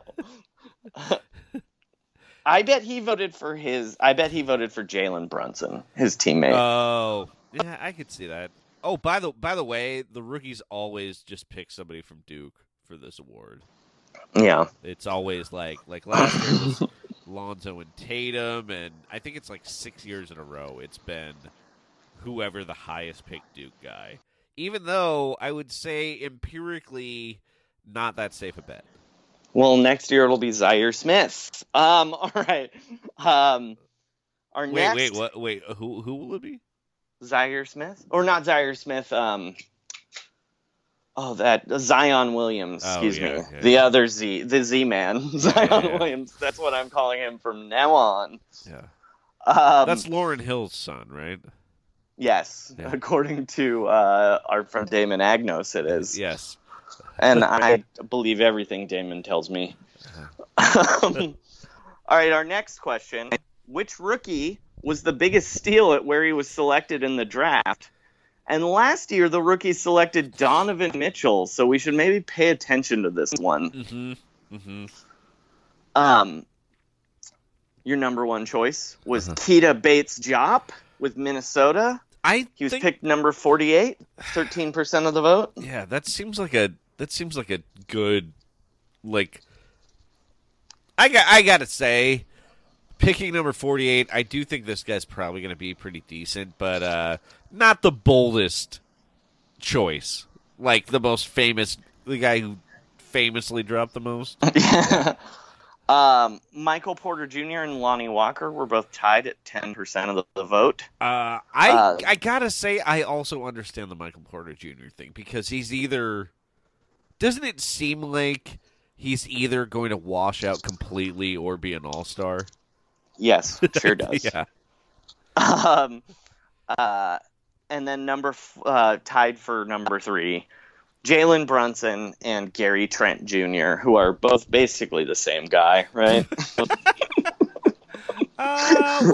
I bet he voted for his. I bet he voted for Jalen Brunson, his teammate. Oh, yeah, I could see that. Oh, by the by the way, the rookies always just pick somebody from Duke for this award. yeah. It's always like like last year it was Lonzo and Tatum, and I think it's like six years in a row. It's been whoever the highest picked Duke guy. Even though I would say empirically not that safe a bet. Well, next year it'll be Zaire Smith. Um, all right. Um, our wait, next... wait, what? Wait, who who will it be? Zaire Smith? Or not Zaire Smith, um... Oh, that Zion Williams, excuse oh, yeah, me. yeah, the yeah. other Z, the Z-Man, Zion yeah, yeah. Williams. That's what I'm calling him from now on. Yeah. Um, That's Lauryn Hill's son, right? Yes, Yeah. according to uh, our friend Damon Agnos, it is. Yes. And I believe everything Damon tells me. Um, all right, our next question. Which rookie was the biggest steal at where he was selected in the draft? And last year, the rookie selected Donovan Mitchell, so we should maybe pay attention to this one. Mm-hmm. Mm-hmm. Um, your number one choice was Uh-huh. Keita Bates-Diop with Minnesota. I He was think, picked number forty-eight, thirteen percent of the vote. yeah, that seems like a that seems like a good, like, I got I gotta say, picking number forty-eight, I do think this guy's probably going to be pretty decent, but uh, not the boldest choice. Like the most famous, the guy who famously dropped the most. um, Michael Porter Junior and Lonnie Walker were both tied at ten percent of the, the vote. Uh, I Uh, I gotta say, I also understand the Michael Porter Junior thing because he's either doesn't it seem like he's either going to wash out completely or be an all-star? Yes, sure does. Yeah. Um, uh, and then number f- uh, tied for number three, Jalen Brunson and Gary Trent Junior, who are both basically the same guy, right? Uh,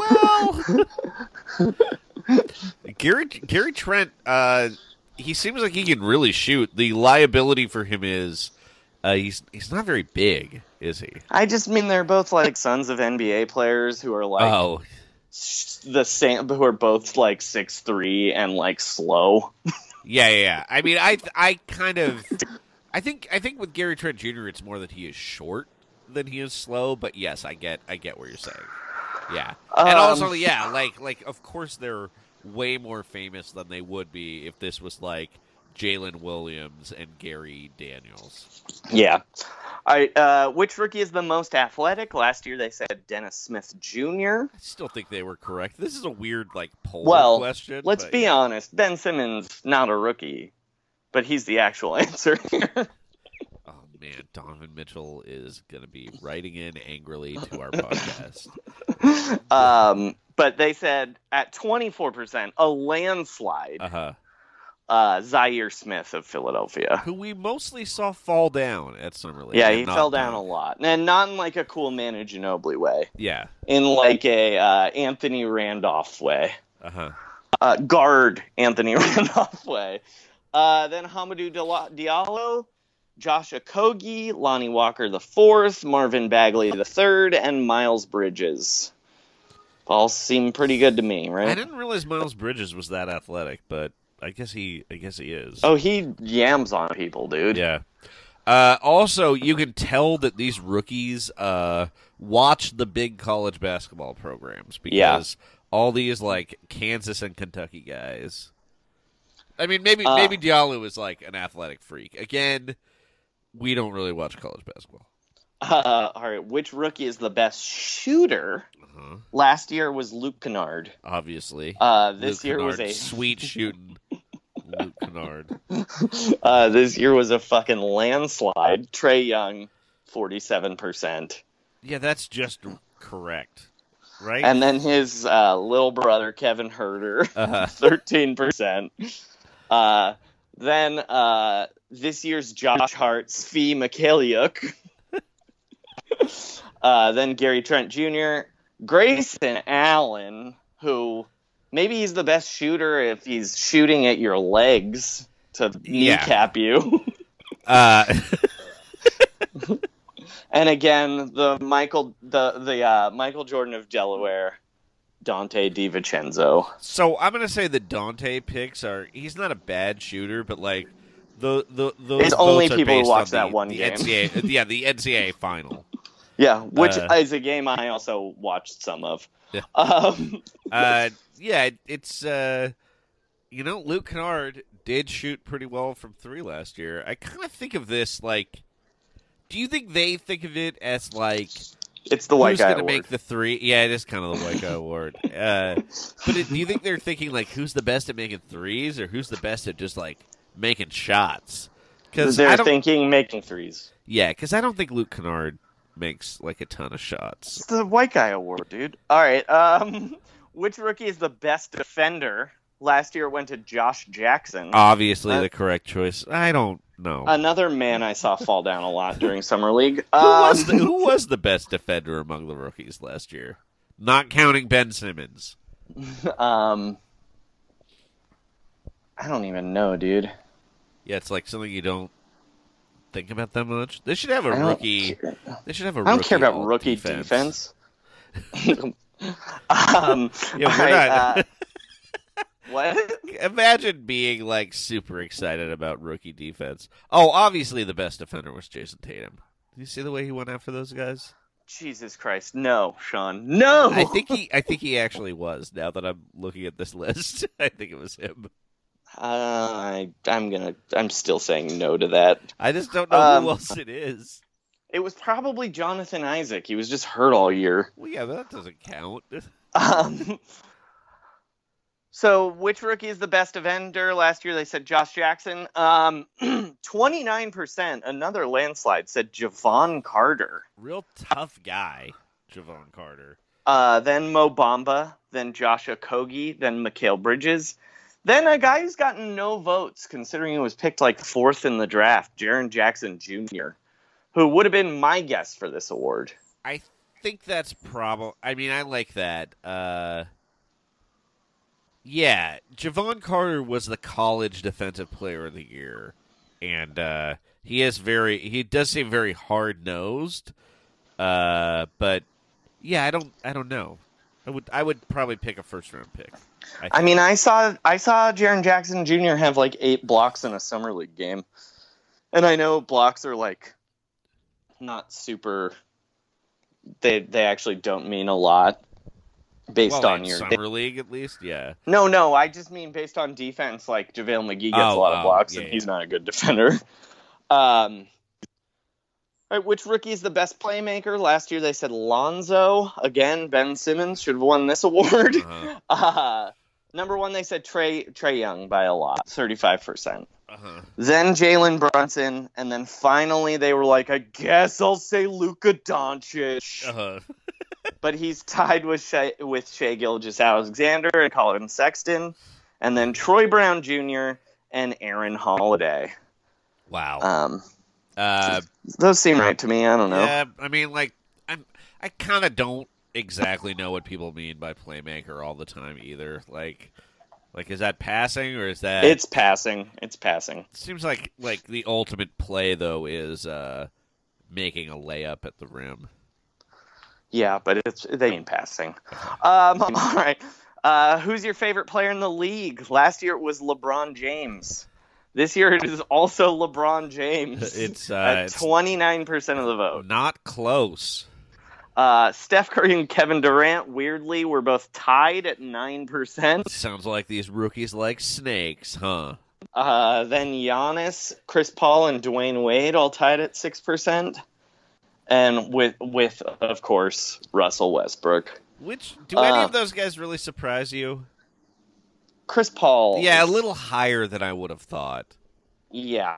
well, Gary Gary Trent, uh, he seems like he can really shoot. The liability for him is uh, he's he's not very big, is he? I just mean they're both like sons of N B A players who are like Oh, s- the same, who are both like six three and like slow. yeah, yeah, yeah. I mean, I I kind of I think I think with Gary Trent Junior, it's more that he is short than he is slow. But yes, I get I get what you're saying. Yeah, and Um, also yeah, like like of course they're way more famous than they would be if this was like Jalen Williams and Gary Daniels. Yeah. All right. Uh, which rookie is the most athletic? Last year they said Dennis Smith Junior I still think they were correct. This is a weird like poll Well, question. let's but, be yeah. honest. Ben Simmons, not a rookie, but he's the actual answer here. Oh man, Donovan Mitchell is going to be writing in angrily to our podcast. um, but they said at twenty-four percent, a landslide, Uh huh. uh, Zaire Smith of Philadelphia. Who we mostly saw fall down at Summer League. Yeah, and he not fell down a lot. And not in like a cool Manu Ginobili way. Yeah. In like a uh, Anthony Randolph way. Uh huh. Uh, guard Anthony Randolph way. Uh, then Hamidou Diallo- Diallo, Josh Okogie, Lonnie Walker the fourth, Marvin Bagley the third, and Miles Bridges. All seem pretty good to me, right? I didn't realize Miles Bridges was that athletic, but I guess he, I guess he is. Oh, he yams on people, dude. Yeah. Uh, also, you can tell that these rookies uh, watch the big college basketball programs because Yeah. all these like Kansas and Kentucky guys. I mean, maybe Uh, maybe Diallo is like an athletic freak. Again, we don't really watch college basketball. Uh, all right, which rookie is the best shooter? Uh-huh. Last year was Luke Kennard. Obviously, Uh, this Luke year was Kennard, a sweet shooting Luke Kennard. uh, this year was a fucking landslide. Trey Young, forty-seven percent. Yeah, that's just correct, right? And then his uh, little brother, Kevin Herter, Uh-huh. thirteen percent. Uh, then uh, this year's Josh Hart, Svi Mikhailiuk. uh, then Gary Trent Junior Grayson Allen, who maybe he's the best shooter if he's shooting at your legs to Yeah. kneecap you. uh, And again, the Michael the the uh, Michael Jordan of Delaware, Dante DiVincenzo. so I'm gonna say the Dante picks are. He's not a bad shooter, but like the the those It's only votes are people who based watch on that the, one the game. N C A A, yeah, the N C A A final. Yeah, which Uh, is a game I also watched some of. Yeah. Um, Uh, yeah, it, it's uh, you know, Luke Kennard did shoot pretty well from three last year. I kind of think of this like, do you think they think of it as like, it's the white who's guy going to award. make the three? Yeah, it is kind of the white guy award. Uh, but it, do you think they're thinking like, who's the best at making threes, or who's the best at just like making shots? Because they're thinking making threes. Yeah, because I don't think Luke Kennard makes like a ton of shots. It's the white guy award, dude. All right. Um, which rookie is the best defender? Last year it went to Josh Jackson. Obviously uh, the correct choice. I don't know. Another man I saw fall down a lot during Summer League. who, um, was the, who was the best defender among the rookies last year? Not counting Ben Simmons. um, I don't even know, dude. Yeah, it's like something you don't think about that much. They should have a rookie. Care. They should have a. I don't rookie care about rookie defense. defense. um, yeah, we're right, not. Uh, what? Imagine being like super excited about rookie defense. Oh, obviously the best defender was Jason Tatum. Did you see the way he went after those guys? Jesus Christ, no, Sean, no. I think he. I think he actually was. Now that I'm looking at this list, I think it was him. Uh, I, I'm gonna. I'm still saying no to that. I just don't know um, who else it is. It was probably Jonathan Isaac. He was just hurt all year. Well, yeah, but that doesn't count. um. So, which rookie is the best defender? Last year they said Josh Jackson. Um, twenty-nine percent, another landslide, said Javon Carter. Real tough guy, Javon Carter. Uh, then Mo Bamba, then Josh Okogie, then Mikal Bridges. Then a guy who's gotten no votes, considering he was picked like fourth in the draft, Jaren Jackson Junior, who would have been my guess for this award. I think that's probably... I mean, I like that. Uh... Yeah, Javon Carter was the college defensive player of the year, and uh, he is very he does seem very hard nosed. Uh, but yeah, I don't I don't know. I would I would probably pick a first round pick. I, I mean, I saw I saw Jaren Jackson Junior have like eight blocks in a summer league game, and I know blocks are like not super. They they actually don't mean a lot. Based well, on your summer league, at least, yeah. No, no, I just mean based on defense. Like JaVale McGee gets oh, a lot oh, of blocks, yeah, and yeah. he's not a good defender. Um, all right, which rookie is the best playmaker? Last year they said Lonzo. Again, Ben Simmons should have won this award. Uh-huh. Uh, number one, they said Trey Trey Young by a lot, thirty-five percent. Uh-huh. Then Jalen Brunson, and then finally they were like, I guess I'll say Luka Doncic. Uh-huh. But he's tied with Shea, with Shea Gilgeous-Alexander and Colin Sexton, and then Troy Brown Junior and Aaron Holiday. Wow. Um, uh, those seem right to me. I don't know. Yeah, I mean, like, I'm, I kind of don't exactly know what people mean by playmaker all the time either. Like, like is that passing or is that? It's passing. It's passing. It seems like like the ultimate play though is uh, making a layup at the rim. Yeah, but it's they mean passing. Um, all right. Uh, who's your favorite player in the league? Last year it was LeBron James. This year it is also LeBron James. It's uh, at twenty-nine percent of the vote. Not close. Uh, Steph Curry and Kevin Durant, weirdly, were both tied at nine percent. Sounds like these rookies like snakes, huh? Uh, then Giannis, Chris Paul, and Dwayne Wade all tied at six percent. And with, with of course, Russell Westbrook. Which, do any uh, of those guys really surprise you? Chris Paul. Yeah, a little higher than I would have thought. Yeah.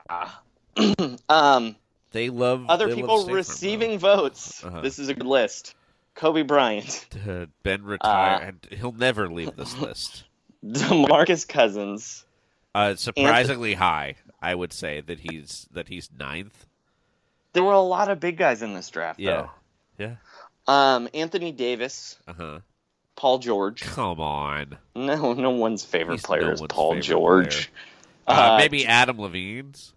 um, they love other they people love State receiving Farm, votes. Uh-huh. This is a good list. Kobe Bryant. Uh, Ben retired. Uh, He'll never leave this list. DeMarcus Cousins. Uh, surprisingly Anthony. high, I would say that he's that he's ninth. There were a lot of big guys in this draft, yeah. though. Yeah. Um, Anthony Davis. Uh-huh. Paul George. Come on. No, no one's favorite He's player no is Paul favorite George. Uh, Uh, maybe Adam Levine's.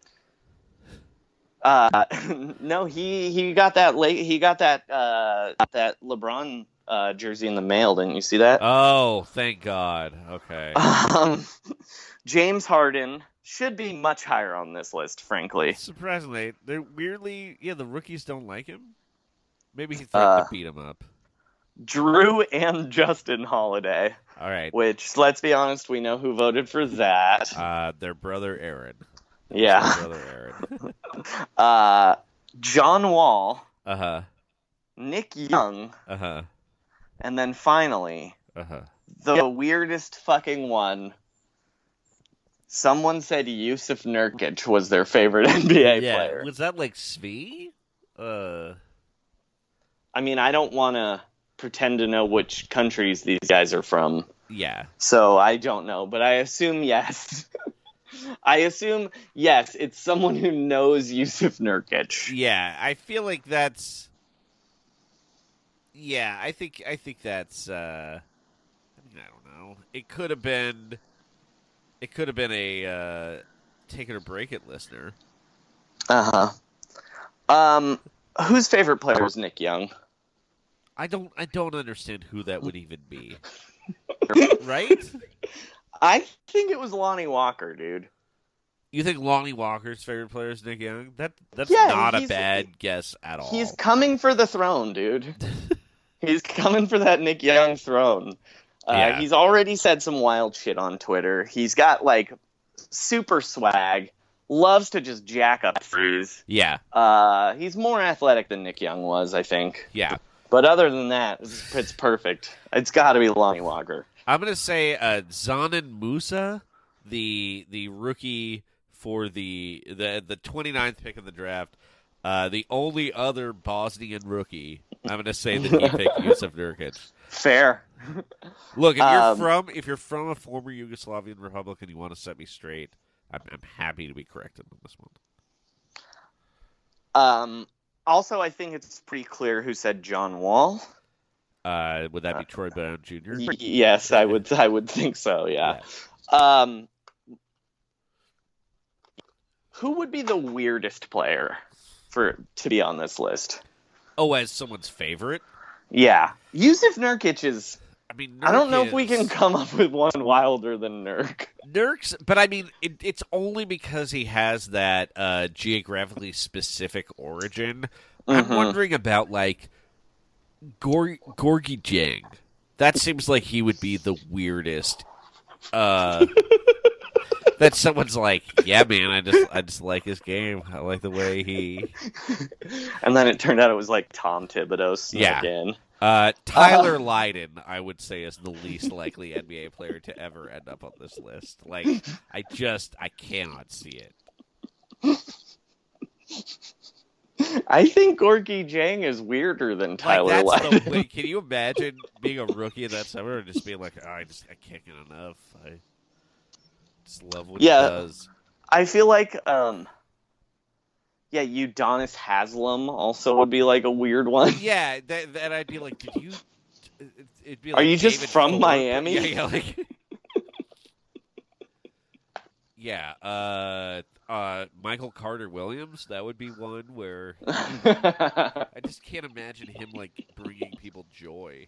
Uh, no, he, he got that late. He got that uh, that LeBron uh, jersey in the mail. Didn't you see that? Oh, thank God. Okay. Um, James Harden should be much higher on this list, frankly. Surprisingly, they're weirdly, yeah, the rookies don't like him. Maybe he threatened Uh, to beat him up. Drew and Justin Holiday. All right. Which, let's be honest, we know who voted for that. Uh, their brother Aaron. Yeah. Their brother Aaron. uh, John Wall. Uh huh. Nick Young. Uh huh. And then finally, uh huh. the weirdest fucking one. Someone said Yusuf Nurkic was their favorite N B A yeah. player. Was that like Svi? Uh. I mean, I don't want to pretend to know which countries these guys are from. Yeah. So I don't know, but I assume yes. I assume yes, it's someone who knows Yusuf Nurkic. Yeah, I feel like that's. Yeah, I think I think that's. Uh... I mean, I don't know. It could have been. It could have been a uh, take it or break it listener. Uh huh. Um, whose favorite player is Nick Young? I don't. I don't understand who that would even be. Right? I think it was Lonnie Walker, dude. You think Lonnie Walker's favorite player is Nick Young? That that's yeah, not a bad guess at all. He's coming for the throne, dude. He's coming for that Nick Young throne. Uh, yeah. He's already said some wild shit on Twitter. He's got, like, super swag. Loves to just jack up threes. Yeah. Uh, he's more athletic than Nick Young was, I think. Yeah. But other than that, it's, it's perfect. It's got to be Lonnie Walker. I'm going to say uh, Zanin Musa, the the rookie for the the the twenty-ninth pick in the draft, uh, the only other Bosnian rookie. I'm going to say that he picked Yusuf Nurkic. Fair. Look, if you're um, from if you're from a former Yugoslavian republic and you want to set me straight, I'm, I'm happy to be corrected on this one. Um. Also, I think it's pretty clear who said John Wall. Uh, would that be Troy Brown Junior? Y- yes, I would. I would think so. Yeah. yeah. Um. Who would be the weirdest player for to be on this list? Oh, as someone's favorite? Yeah, Yusuf Nurkic is. I mean, Nurk I don't know is... if we can come up with one wilder than Nurk. Nurk's, but I mean, it, it's only because he has that uh, geographically specific origin. Mm-hmm. I'm wondering about, like, Gor- Gorgie Jang. That seems like he would be the weirdest. Uh, that someone's like, yeah, man, I just, I just like his game. I like the way he. And then it turned out it was like Tom Thibodeau snuck yeah. in. Uh, Tyler uh, Lydon, I would say, is the least likely N B A player to ever end up on this list. Like, I just, I cannot see it. I think Gorgie Jang is weirder than Tyler like, Lydon. The, wait, can you imagine being a rookie in that summer and just being like, oh, I just, I can't get enough. I just love what yeah, he does. I feel like, um, yeah, Udonis Haslem also would be like a weird one. Yeah, that, that I'd be like, did you? It'd be like Are you David just from Ford. Miami? Yeah, yeah, like, yeah. Uh, uh, Michael Carter Williams. That would be one where I just can't imagine him like bringing people joy.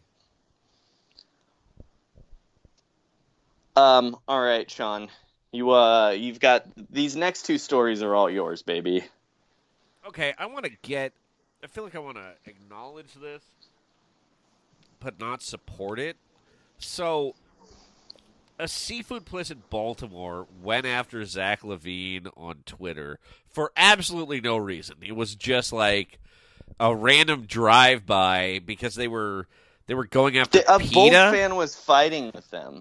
Um. All right, Sean. You uh, you've got these next two stories are all yours, baby. Okay, I want to get. I feel like I want to acknowledge this, but not support it. So, a seafood place in Baltimore went after Zach LaVine on Twitter for absolutely no reason. It was just like a random drive-by because they were they were going after the, a PETA. Bulls fan was fighting with them.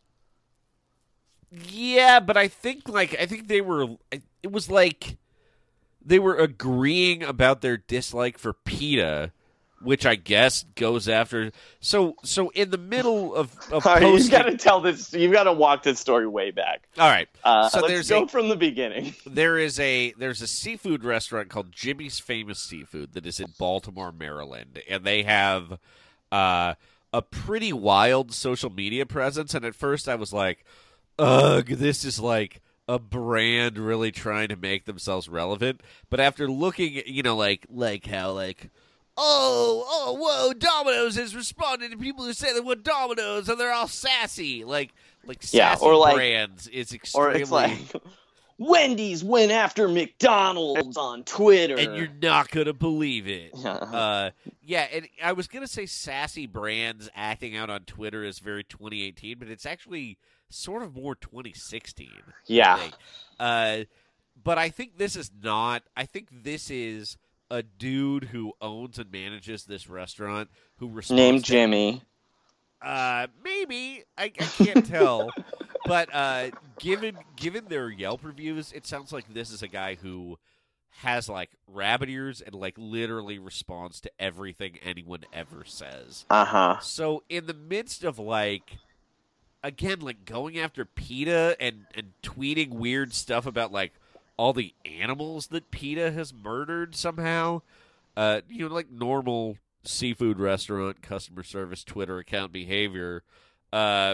Yeah, but I think like I think they were. It was like. They were agreeing about their dislike for PETA, which I guess goes after. So, so in the middle of, of All right, posting, you got to tell this. You got to walk this story way back. All right, uh, so let's there's go a, from the beginning. There is a there's a seafood restaurant called Jimmy's Famous Seafood that is in Baltimore, Maryland, and they have uh, a pretty wild social media presence. And at first, I was like, "Ugh, this is like." A brand really trying to make themselves relevant, but after looking at, you know, like, like how, like, oh, oh, whoa, Domino's has responded to people who say they want Domino's and they're all sassy, like, like yeah, sassy or like, brands is extremely. Or it's like, Wendy's went after McDonald's on Twitter. And you're not going to believe it. uh, yeah, and I was going to say sassy brands acting out on Twitter is very twenty eighteen, but it's actually sort of more twenty sixteen. Yeah. I think. Uh, but I think this is not. I think this is a dude who owns and manages this restaurant who responds named to, Jimmy. Uh, maybe I, I can't tell, but uh, given given their Yelp reviews, it sounds like this is a guy who has like rabbit ears and like literally responds to everything anyone ever says. Uh huh. So in the midst of like, again, like going after PETA and and tweeting weird stuff about like all the animals that PETA has murdered somehow, uh, you know, like normal seafood restaurant customer service Twitter account behavior. Uh,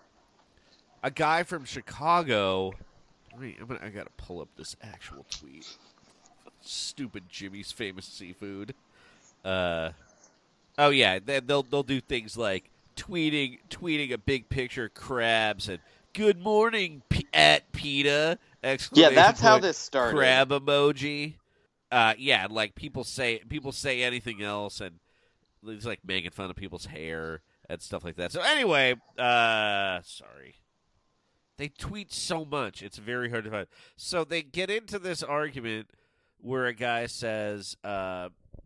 a guy from Chicago. Wait, I'm gonna, I gotta pull up this actual tweet. Stupid Jimmy's Famous Seafood. Uh, oh yeah, they, they'll they'll do things like tweeting tweeting a big picture of crabs and "Good morning P- at PETA!" exclamation Yeah, that's how point, this started. Crab emoji. Uh, yeah, like people say people say anything else, and it's like making fun of people's hair and stuff like that. So anyway, uh, sorry. They tweet so much. It's very hard to find. So they get into this argument where a guy says, uh,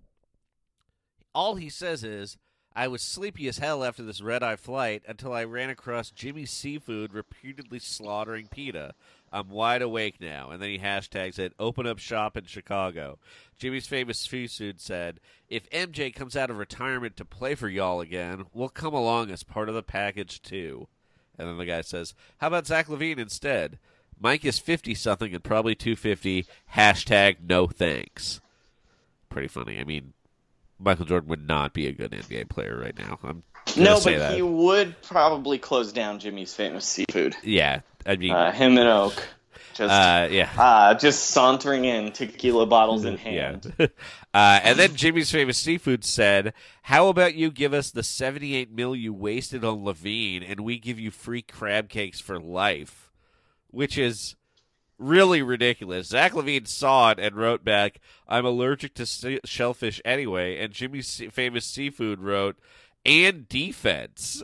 all he says is, I was sleepy as hell after this red-eye flight until I ran across Jimmy's Seafood repeatedly slaughtering PETA. I'm wide awake now. And then he hashtags it, open up shop in Chicago. Jimmy's Famous Seafood said, if M J comes out of retirement to play for y'all again, we'll come along as part of the package too. And then the guy says, how about Zach LaVine instead? Mike is fifty-something and probably two fifty. Hashtag no thanks. Pretty funny. I mean, Michael Jordan would not be a good N B A player right now. I'm No, say but that. he would probably close down Jimmy's Famous Seafood. Yeah, I mean, uh, him and Oak, just uh, yeah, uh, just sauntering in, tequila bottles in hand. Yeah. uh, and then Jimmy's Famous Seafood said, "How about you give us the seventy-eight mil you wasted on Levine, and we give you free crab cakes for life," which is really ridiculous. Zach LaVine saw it and wrote back, "I'm allergic to se- shellfish anyway," and Jimmy's Se- Famous Seafood wrote, "and defense,"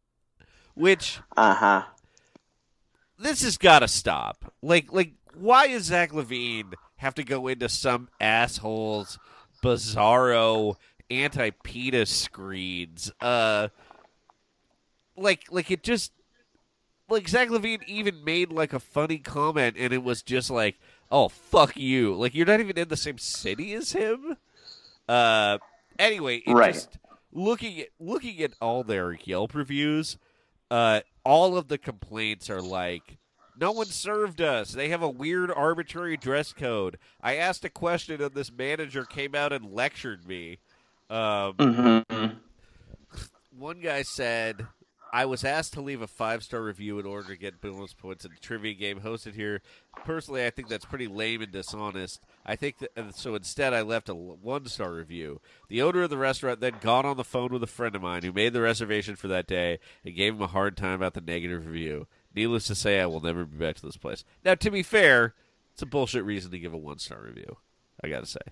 which uh huh. This has got to stop. Like, like, why does Zach LaVine have to go into some asshole's bizarro anti-PETA screeds? Uh, like, like it just, like Zach LaVine even made like a funny comment, and it was just like, "Oh, fuck you!" Like, you're not even in the same city as him. Uh, anyway, it right. just looking at looking at all their Yelp reviews. Uh, all of the complaints are like, no one served us. They have a weird arbitrary dress code. I asked a question and this manager came out and lectured me. Um, mm-hmm. One guy said, I was asked to leave a five-star review in order to get bonus points in the trivia game hosted here. Personally, I think that's pretty lame and dishonest. I think that, so instead I left a one-star review. The owner of the restaurant then got on the phone with a friend of mine who made the reservation for that day and gave him a hard time about the negative review. Needless to say, I will never be back to this place. Now, to be fair, it's a bullshit reason to give a one-star review, I gotta say.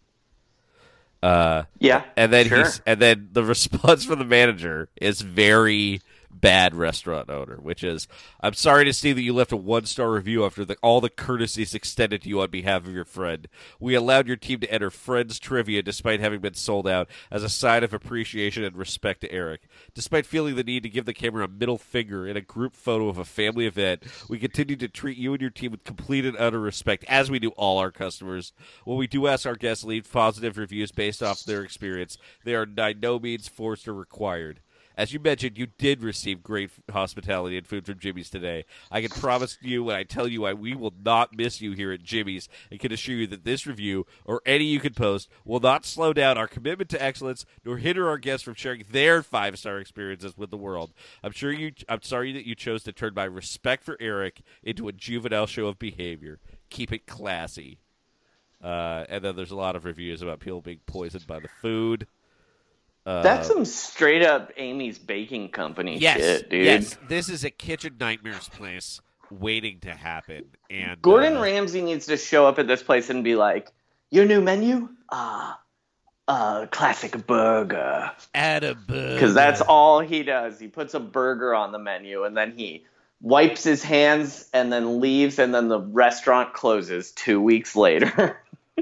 Uh, yeah, and then sure. he's, and then the response from the manager is very bad restaurant owner, which is, I'm sorry to see that you left a one-star review after the, all the courtesies extended to you on behalf of your friend. We allowed your team to enter Friends Trivia despite having been sold out as a sign of appreciation and respect to Eric. Despite feeling the need to give the camera a middle finger in a group photo of a family event, we continue to treat you and your team with complete and utter respect, as we do all our customers. When we do ask our guests to leave positive reviews based off their experience, they are by no means forced or required. As you mentioned, you did receive great hospitality and food from Jimmy's today. I can promise you when I tell you I, we will not miss you here at Jimmy's, and can assure you that this review, or any you can post, will not slow down our commitment to excellence, nor hinder our guests from sharing their five-star experiences with the world. I'm sure you. I'm sorry that you chose to turn my respect for Eric into a juvenile show of behavior. Keep it classy. Uh, and then there's a lot of reviews about people being poisoned by the food. Uh, That's some straight up Amy's Baking Company yes, shit, dude. Yes, this is a Kitchen Nightmares place waiting to happen. And Gordon uh, Ramsay needs to show up at this place and be like, "Your new menu? Ah, uh, classic burger." Add a burger. Because that's all he does. He puts a burger on the menu, and then he wipes his hands and then leaves, and then the restaurant closes two weeks later.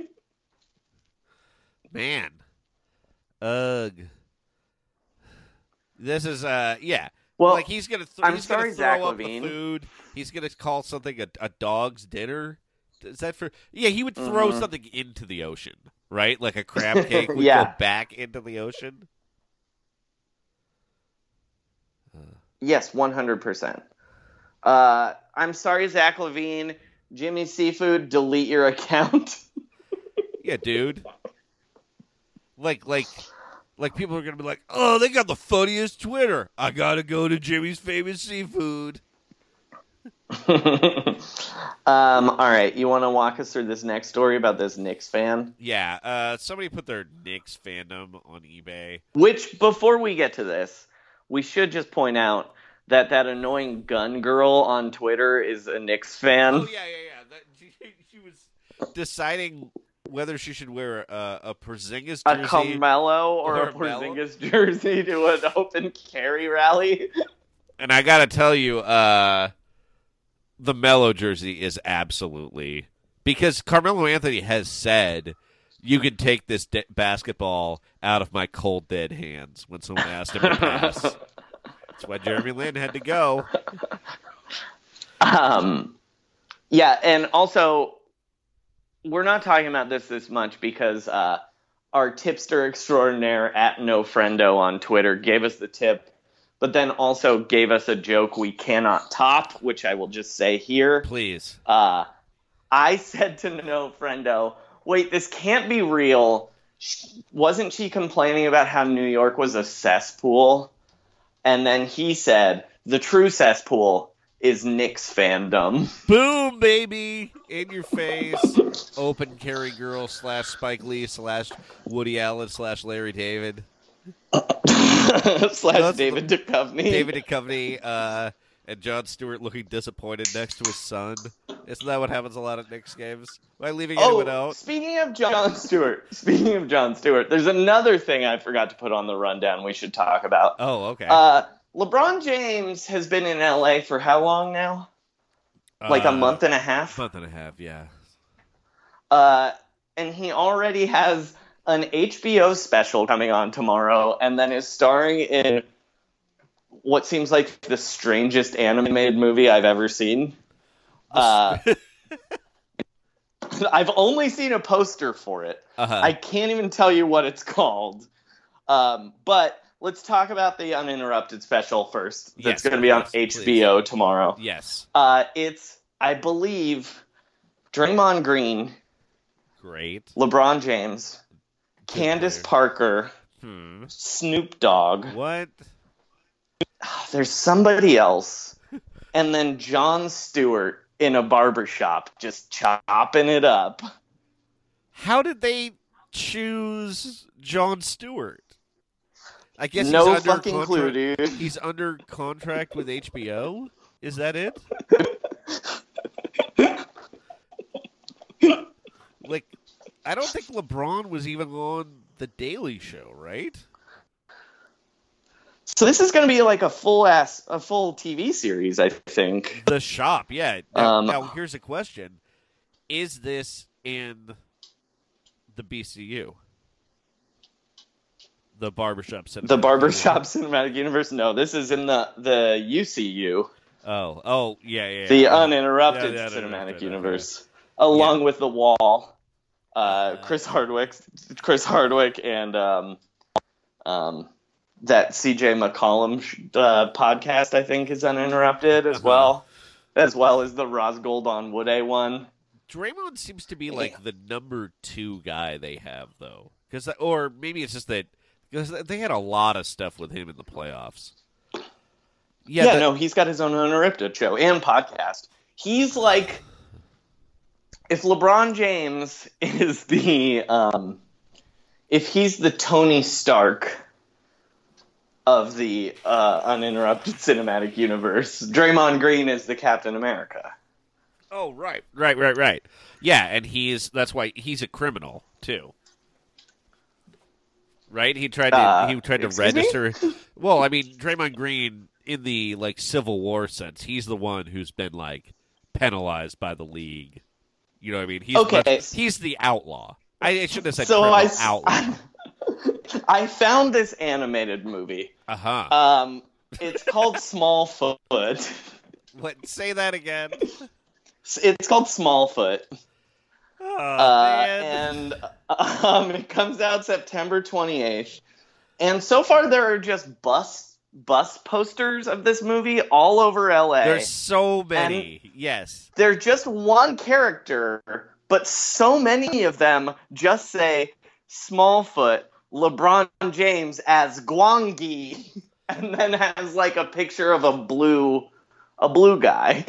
Man. Ugh. This is, uh, yeah. Well, like he's gonna, th- I'm he's sorry, gonna throw Zach up Levine. the food. He's gonna call something a, a dog's dinner. Is that for? Yeah, he would throw Mm-hmm. something into the ocean, right? Like a crab cake would Yeah. go back into the ocean. Yes, one hundred percent. Uh, I'm sorry, Zach Levine. Jimmy Seafood, delete your account. Yeah, dude. Like, like, like people are gonna be like, "Oh, they got the funniest Twitter. I gotta go to Jimmy's Famous Seafood." um, all right, you want to walk us through this next story about this Knicks fan? Yeah, uh, somebody put their Knicks fandom on eBay. Which, before we get to this, we should just point out that that annoying gun girl on Twitter is a Knicks fan. Oh yeah, yeah, yeah. That, she, she was deciding whether she should wear a, a Porzingis A jersey, Carmelo or, or a a Melo. Porzingis jersey to an open carry rally. and I gotta tell you, uh, the Melo jersey is absolutely because Carmelo Anthony has said, "You can take this de- basketball out of my cold dead hands." When someone asked him to pass, that's why Jeremy Lin had to go. Um, yeah, and also, we're not talking about this this much because uh, our tipster extraordinaire at NoFriendo on Twitter gave us the tip, but then also gave us a joke we cannot top, which I will just say here. Please. Uh, I said to NoFriendo, wait, this can't be real. She, wasn't she complaining about how New York was a cesspool? And then he said, the true cesspool is Knicks fandom. Boom, baby! In your face. Open carry girl slash Spike Lee slash Woody Allen slash Larry David. slash That's David the- Duchovny. David Duchovny uh, and Jon Stewart looking disappointed next to his son. Isn't that what happens a lot at Knicks games? Am I leaving anyone Oh, out? speaking of Jon Stewart, speaking of Jon Stewart, there's another thing I forgot to put on the rundown we should talk about. Oh, okay. Uh, LeBron James has been in L A for how long now? Like Uh, a month and a half? Month and a half, yeah. Uh, and he already has an H B O special coming on tomorrow, and then is starring in what seems like the strangest animated movie I've ever seen. Uh, I've only seen a poster for it. Uh-huh. I can't even tell you what it's called. Um, but let's talk about the Uninterrupted special first. That's Yes, going to be on yes, H B O tomorrow. Yes. Uh, it's, I believe, Draymond Green, Great. LeBron James, Candace player. Parker, Hmm. Snoop Dogg. What? There's somebody else. And then Jon Stewart in a barbershop just chopping it up. How did they choose Jon Stewart? I guess No he's under fucking contra- clue, dude. He's under contract with H B O? Is that it? Like, I don't think LeBron was even on The Daily Show, right? So this is going to be like a full ass, a full T V series, I think. The Shop, yeah. Now, Um, now here's a question. Is this in the B C U? The Barbershop Cinematic The Barbershop Universe? Cinematic Universe? No, this is in the, the U C U, Oh, oh, yeah, yeah. the yeah. Uninterrupted Yeah, the Cinematic Uninterrupted, Universe, along Yeah. with The Wall. Uh, Chris Hardwick, Chris Hardwick, and um, um, that C J McCollum uh, podcast, I think, is Uninterrupted as Uh-huh. well, as well as the Rosgold on Woode one. Draymond seems to be like the number two guy they have, though, because or maybe it's just that because they had a lot of stuff with him in the playoffs. Yeah, Yeah, the- no, he's got his own Uninterrupted show and podcast. He's like, if LeBron James is the, um, if he's the Tony Stark of the uh, uninterrupted cinematic universe. Draymond Green is the Captain America. Oh, right, right, right, right. Yeah, and he's that's why he's a criminal too. Right? He tried to Uh, he tried to excuse me? register. Well, I mean, Draymond Green in the like Civil War sense, he's the one who's been like penalized by the league. You know what I mean? He's Okay. much- he's the outlaw. I, I shouldn't have said So criminal, I, s- outlaw. I found this animated movie. Uh huh. Um, it's called Smallfoot. What? Say that again. It's called Smallfoot. Oh, Uh, man. and um, it comes out September twenty-eighth. And so far, there are just bus bus posters of this movie all over L A. There's so many. Yes. They're just one character, but so many of them just say Smallfoot, LeBron James as Gwangi, and then has like a picture of a blue, a blue guy.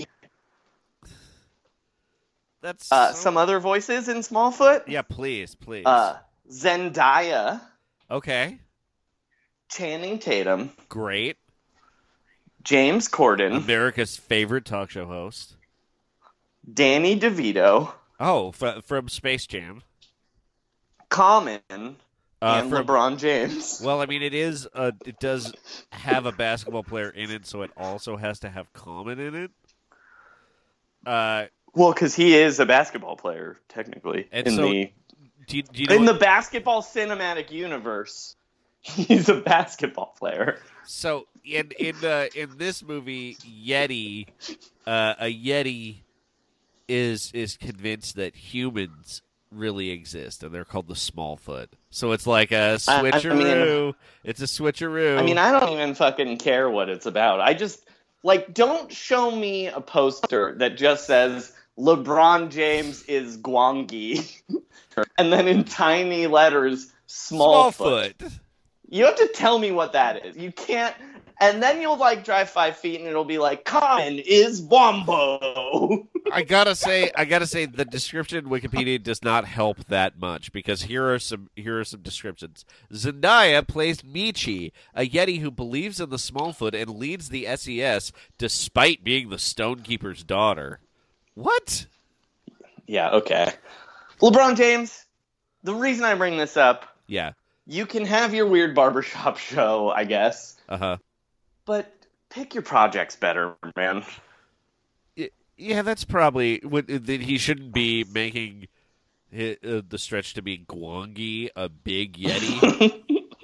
That's Uh, so- some other voices in Smallfoot. Yeah, please, please. Uh, Zendaya, okay. Channing Tatum, Great. James Corden, America's favorite talk show host. Danny DeVito, Oh, fr- from Space Jam. Common, Uh, and from- LeBron James. Well, I mean, it is. Uh, it does have a basketball player in it, so it also has to have Common in it. Uh, Well, because he is a basketball player, technically. And in so- the do you, do you know in what- the basketball cinematic universe, he's a basketball player. So in in uh, in this movie, Yeti, uh, a Yeti is is convinced that humans really exist, and they're called the Smallfoot. So it's like a I- I mean- switcheroo. It's a switcheroo. I mean, I don't even fucking care what it's about. I just, like, don't show me a poster that just says LeBron James is Gwangi, and then in tiny letters, Smallfoot. Smallfoot. You have to tell me what that is. You can't. And then you'll, like, drive five feet and it'll be like, Common is Wombo. I gotta say, I gotta say, the description in Wikipedia does not help that much because here are some here are some descriptions. Zendaya plays Michi, a Yeti who believes in the Smallfoot and leads the S E S despite being the Stonekeeper's daughter. What? Yeah, okay. LeBron James, the reason I bring this up, Yeah. you can have your weird barbershop show, I guess, Uh huh. but pick your projects better, man. Yeah, that's probably what, that he shouldn't be making hi- uh, the stretch to be Gwangi a big Yeti.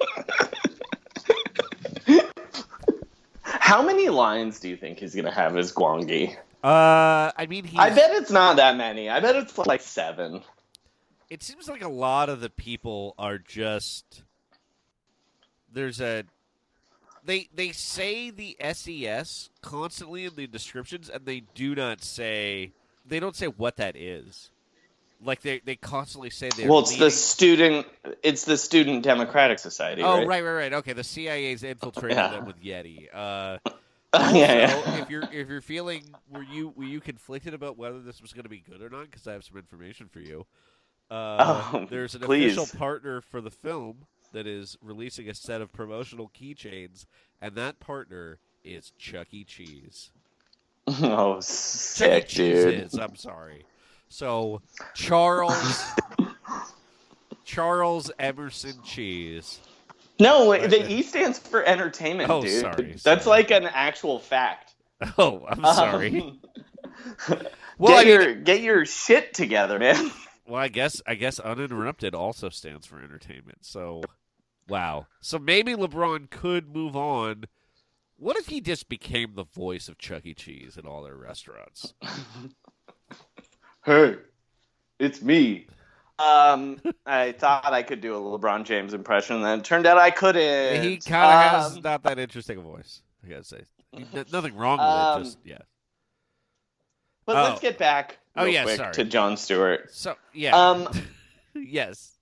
How many lines do you think he's going to have as Gwangi? uh, I mean, he's, I bet it's not that many. I bet it's like seven. it seems like a lot of the people are just there's a they they say the S E S constantly in the descriptions, and they do not say they don't say what that is. Like they they constantly say they're Well, it's the leading- student. It's the Student Democratic Society. oh right? right right right okay the C I A's infiltrated Yeah. them with Yeti. Uh, yeah, yeah. So if you're if you're feeling were you were you conflicted about whether this was going to be good or not? Because I have some information for you. Uh, Oh, there's an please. official partner for the film that is releasing a set of promotional keychains, and that partner is Chuck E. Cheese. Oh, Chuck E. sick, Cheese dude. is. I'm sorry. So Charles Charles Emerson Cheese. No, Right. the E stands for entertainment, Oh, dude. sorry, That's sorry. like an actual fact. Oh, I'm sorry. Um, Well, I get mean- your get your shit together, man. Well, I guess I guess uninterrupted also stands for entertainment. So, wow. So maybe LeBron could move on. What if he just became the voice of Chuck E. Cheese at all their restaurants? Hey, it's me. Um, I thought I could do a LeBron James impression, and then it turned out I couldn't. He kind of has Um, not that interesting a voice. I gotta say, N- nothing wrong with Um, it. Just yeah. But Oh. let's get back Oh, real yeah, quick sorry. to Jon Stewart. So yeah. Um, yes.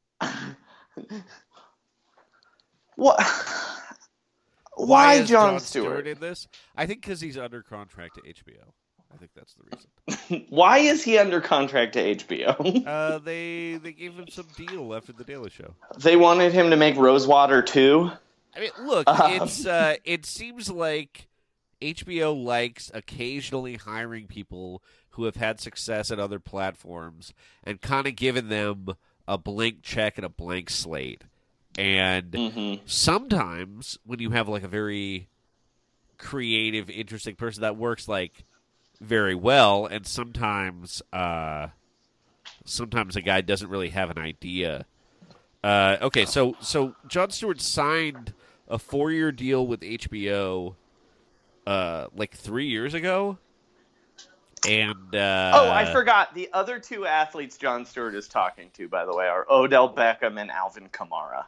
what? Why, Why is Jon Stewart Stewart? in this? I think because he's under contract to H B O. I think that's the reason. Why is he under contract to H B O? Uh, they they gave him some deal after the Daily Show. They wanted him to make Rosewater two. I mean, look, Um, it's uh, it seems like H B O likes occasionally hiring people who have had success at other platforms and kind of giving them a blank check and a blank slate. And mm-hmm. sometimes when you have like a very creative, interesting person, that works like very well, and sometimes uh, sometimes a guy doesn't really have an idea. Uh, okay, so so Jon Stewart signed a four-year deal with H B O uh, like three years ago, and uh, oh, I forgot the other two athletes Jon Stewart is talking to, by the way, are Odell Beckham and Alvin Kamara.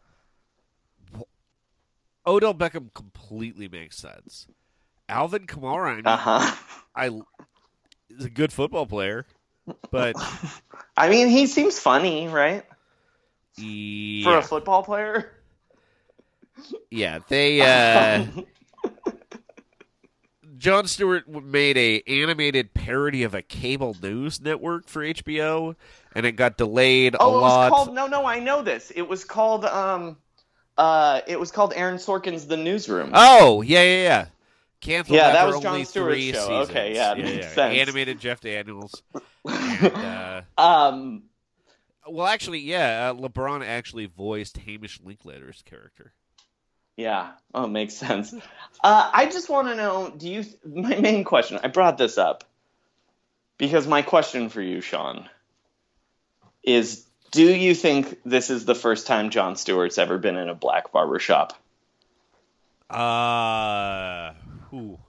Odell Beckham completely makes sense. Alvin Kamara, I mean, uh-huh. I is a good football player, but I mean, he seems funny, right? Yeah. For a football player? Yeah, they uh Jon Stewart made a animated parody of a cable news network for H B O, and it got delayed a oh, it lot. was called No, no, I know this. It was called um uh it was called Aaron Sorkin's The Newsroom. Oh, yeah, yeah, yeah. Canceled yeah, that after was only Jon Stewart's three show. seasons. Okay, yeah, it yeah, makes yeah. sense. Animated Jeff Daniels. And, uh, um well, actually, yeah, uh, LeBron actually voiced Hamish Linklater's character. Yeah, oh, it makes sense. Uh, I just want to know, do you, my main question, I brought this up because my question for you, Sean, is do you think this is the first time Jon Stewart's ever been in a black barber shop? Uh, who?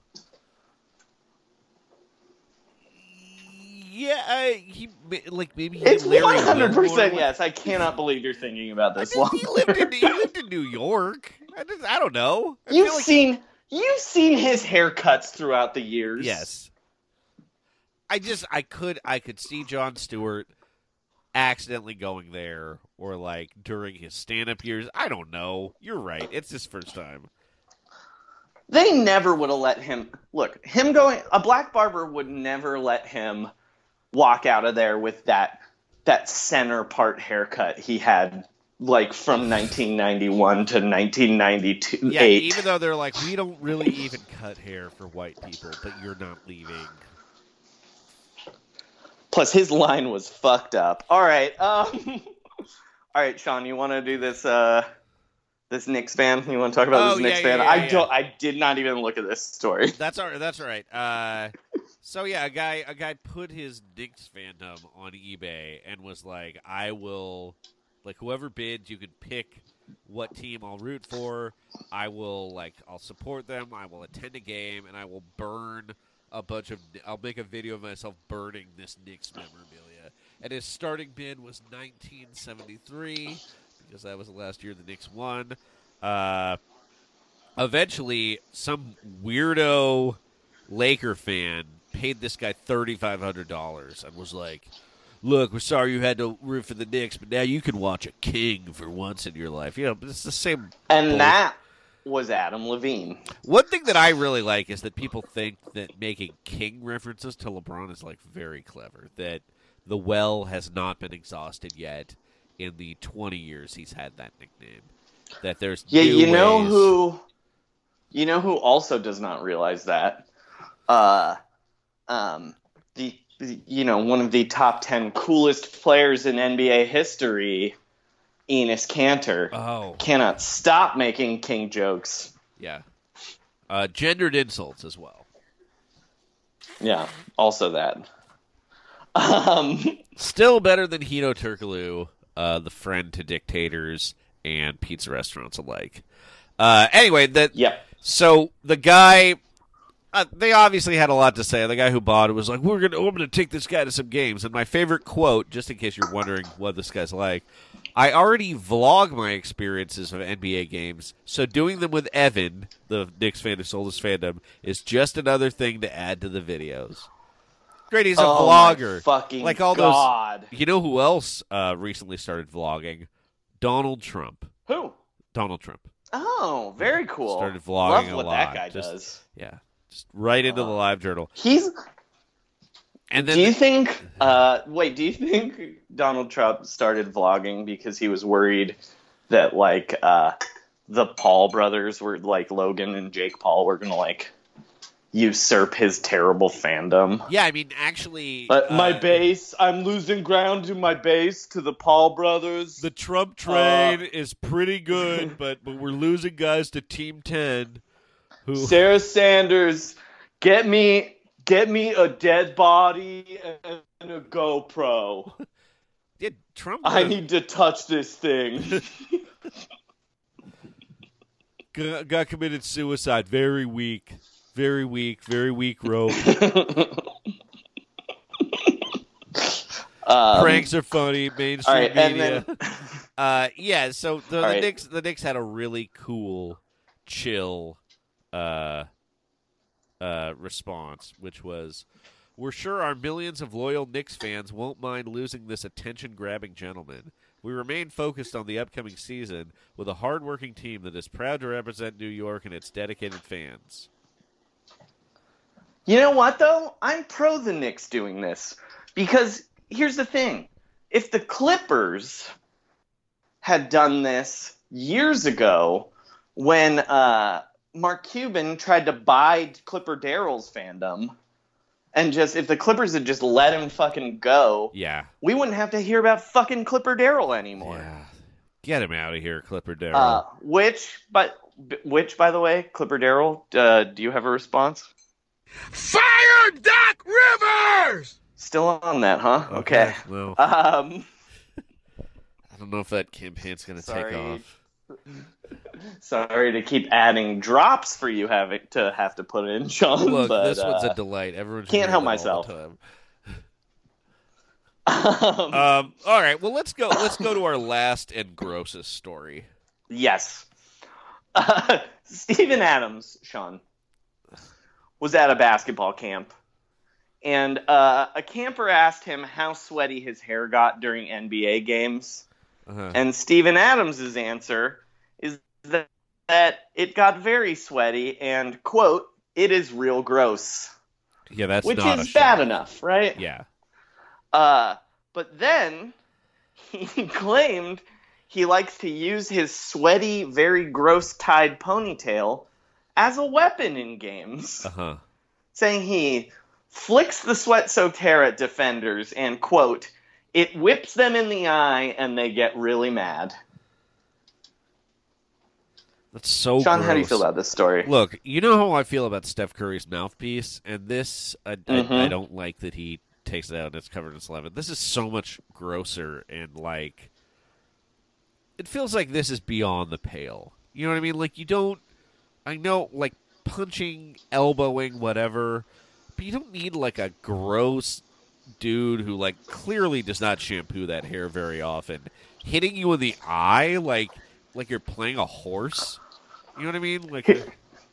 Yeah, uh, he like maybe he it's Larry one hundred percent Wilmore. yes. I cannot believe you're thinking about this long. He lived in he lived in New York. I, just, I don't know. I You've feel like seen you've seen his haircuts throughout the years. yes. I just I could I could see Jon Stewart accidentally going there, or like during his stand-up years. I don't know. You're right. It's his first time. They never would have let him look. Him going a black barber would never let him walk out of there with that that center part haircut he had like from nineteen ninety-one to nineteen ninety-two. Yeah, eight. even though they're like, we don't really even cut hair for white people, but you're not leaving. Plus, his line was fucked up. All right, um, all right, Sean, you want to do this? Uh, this Knicks fan? You want to talk about Oh, this Knicks yeah, yeah, fan? yeah, I yeah. don't. I did not even look at this story. That's all right. That's all right. Uh, so yeah, a guy a guy put his Knicks fandom on eBay and was like, I will, like, whoever bids, you can pick what team I'll root for. I will, like, I'll support them. I will attend a game, and I will burn a bunch of. I'll make a video of myself burning this Knicks memorabilia. And his starting bid was nineteen seventy-three because that was the last year the Knicks won. Uh, eventually, some weirdo Laker fan paid this guy thirty-five hundred dollars and was like, look, we're sorry you had to root for the Knicks, but now you can watch a king for once in your life. You know, it's the same. And bull- that was Adam Levine. One thing that I really like is that people think that making king references to LeBron is, like, very clever, that the well has not been exhausted yet in the twenty years he's had that nickname. That there's Yeah, new you know ways- who, you know who also does not realize that. Uh, um, the you know one of the top ten coolest players in N B A history, Enes Kanter, Oh, cannot stop making king jokes. yeah. Uh, gendered insults as well. Yeah, also that. Um, Still better than Hito Turkoglu, uh, the friend to dictators and pizza restaurants alike. Uh, anyway, that yep. so the guy, uh, they obviously had a lot to say. The guy who bought it was like, "We're gonna, I'm gonna take this guy to some games." And my favorite quote, just in case you're wondering what this guy's like, I already vlog my experiences of N B A games, so doing them with Evan, the Knicks fan who sold his fandom, is just another thing to add to the videos. Great, he's a Oh, vlogger. my fucking like all God. those. You know who else uh, recently started vlogging? Donald Trump. Who? Donald Trump. Oh, very cool. Started vlogging Love a what lot. that guy Just- does. Yeah, just right into the live journal. He's. And then Do you think? Uh, wait. Do you think Donald Trump started vlogging because he was worried that like uh, the Paul brothers were like Logan and Jake Paul were gonna like usurp his terrible fandom. Yeah, I mean, actually, But uh, my base, I'm losing ground to my base to the Paul brothers. the Trump train Uh, is pretty good, but but we're losing guys to Team ten. Who Sarah Sanders, get me, get me a dead body and a GoPro. yeah, Trump I need to touch this thing. got, got committed suicide. Very weak, very weak, very weak rope. um, Pranks are funny. Mainstream all right, and media. then- uh, yeah. So the, the right. Knicks, the Knicks had a really cool, chill, uh, uh, response, which was, "We're sure our millions of loyal Knicks fans won't mind losing this attention-grabbing gentleman. We remain focused on the upcoming season with a hard-working team that is proud to represent New York and its dedicated fans." You know what, though? I'm pro the Knicks doing this. Because here's the thing. If the Clippers had done this years ago when uh, Mark Cuban tried to buy Clipper Darrell's fandom, and just if the Clippers had just let him fucking go, Yeah. we wouldn't have to hear about fucking Clipper Darrell anymore. Yeah. Get him out of here, Clipper Darrell. Uh, which, but which, by the way, Clipper Darrell, uh, do you have a response? Fire Doc Rivers! Still on that, huh? Okay. Well, Um, I don't know if that campaign's going to take sorry. off. sorry to keep adding drops for you having to have to put in, Sean. Look, but, this one's uh, a delight. Everyone's can't hearing help it all myself. the time. um, Um, all right, well, let's go. Let's go to our last and grossest story. yes. Uh, Steven Adams, Sean, was at a basketball camp, and uh, a camper asked him how sweaty his hair got during N B A games. Uh-huh. And Steven Adams' answer is that, that it got very sweaty and, quote, it is real gross. Yeah, that's Which not is a bad shock. enough, right? Yeah. Uh, but then he claimed he likes to use his sweaty, very gross tied ponytail as a weapon in games, Uh-huh. saying he flicks the sweat-soaked hair at defenders and, quote, it whips them in the eye and they get really mad. That's so Sean, gross. how do you feel about this story? Look, you know how I feel about Steph Curry's mouthpiece, and this, I, Mhm. I, I don't like that he takes it out and it's covered in saliva. This is so much grosser, and, like, it feels like this is beyond the pale. You know what I mean? Like, you don't, I know, like, punching, elbowing, whatever, but you don't need, like, a gross dude who, like, clearly does not shampoo that hair very often hitting you in the eye like like you're playing a horse. You know what I mean? Like,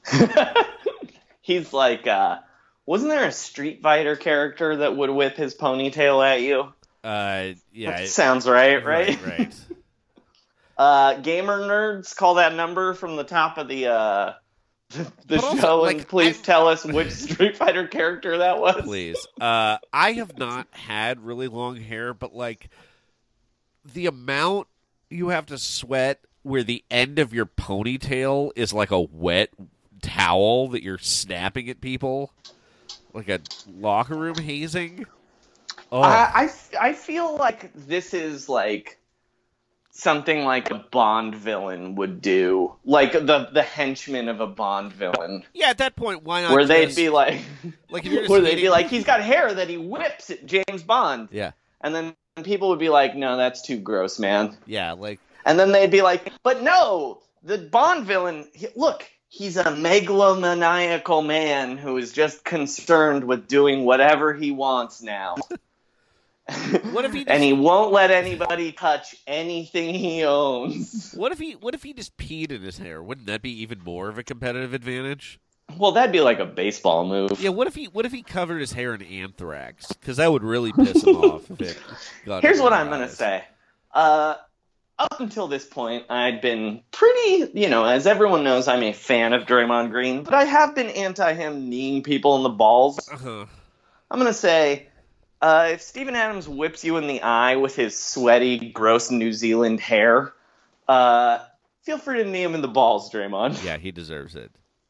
He's like, uh, wasn't there a Street Fighter character that would whip his ponytail at you? uh, yeah, That it- sounds right, right? right, right. Uh, gamer nerds, call that number from the top of the uh, the But also, show, like, and please I- tell us which Street Fighter character that was. Please. Uh, I have not had really long hair, but like the amount you have to sweat where the end of your ponytail is like a wet towel that you're snapping at people, like a locker room hazing. Oh, I, I, I feel like this is like something like a Bond villain would do, like the the henchman of a Bond villain, yeah. At that point, why not? where they'd just- be like, like if you're just where they'd be eating- like, he's got hair that he whips at James Bond, yeah, and then people would be like, no, that's too gross, man. yeah, like And then they'd be like, but no, the Bond villain, he, look, he's a megalomaniacal man who is just concerned with doing whatever he wants now. what if he? Just, And he won't let anybody touch anything he owns. what if he? What if he just peed in his hair? Wouldn't that be even more of a competitive advantage? Well, that'd be like a baseball move. Yeah, what if he what if he covered his hair in anthrax? Because that would really piss him off. If it got Here's in what your I'm going to eyes. say. Uh, up until this point, I'd been pretty, you know, as everyone knows, I'm a fan of Draymond Green, but I have been anti him kneeing people in the balls. Uh-huh. I'm going to say, uh, if Steven Adams whips you in the eye with his sweaty, gross New Zealand hair, uh, feel free to knee him in the balls, Draymond. Yeah, he deserves it.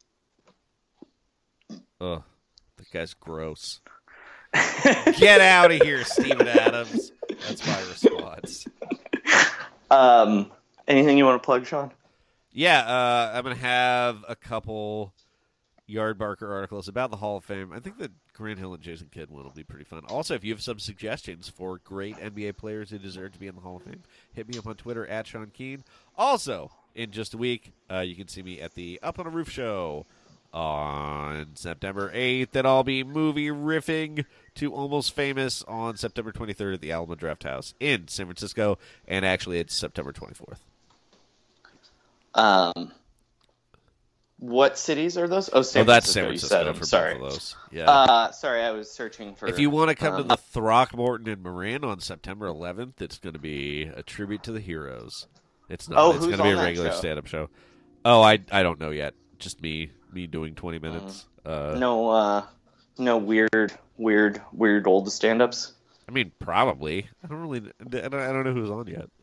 Ugh, the guy's gross. Get out of here, Steven Adams. That's my response. Um, anything you want to plug, Sean? Yeah, uh, I'm going to have a couple Yardbarker articles about the Hall of Fame. I think the Grant Hill and Jason Kidd one will be pretty fun. Also, if you have some suggestions for great N B A players who deserve to be in the Hall of Fame, hit me up on Twitter at Sean Keane. Also, in just a week, uh, you can see me at the Up on a Roof show on September eighth, and I'll be movie riffing to Almost Famous on September twenty-third at the Alamo Draft House in San Francisco, and actually it's September twenty-fourth. Um, what cities are those? Oh, San oh that's Francisco, San Francisco you said them. for Sorry. both of those. Yeah. Uh, sorry, I was searching for... If you want to come um, to the Throckmorton in Marin on September eleventh, it's going to be a tribute to the heroes. It's not. Oh, it's who's going to be on a that regular show? stand-up show. Oh, I I don't know yet. Just me me doing twenty minutes. Uh, No, uh, no weird, weird, weird old stand-ups? I mean, probably. I don't really. I don't, I don't know who's on yet.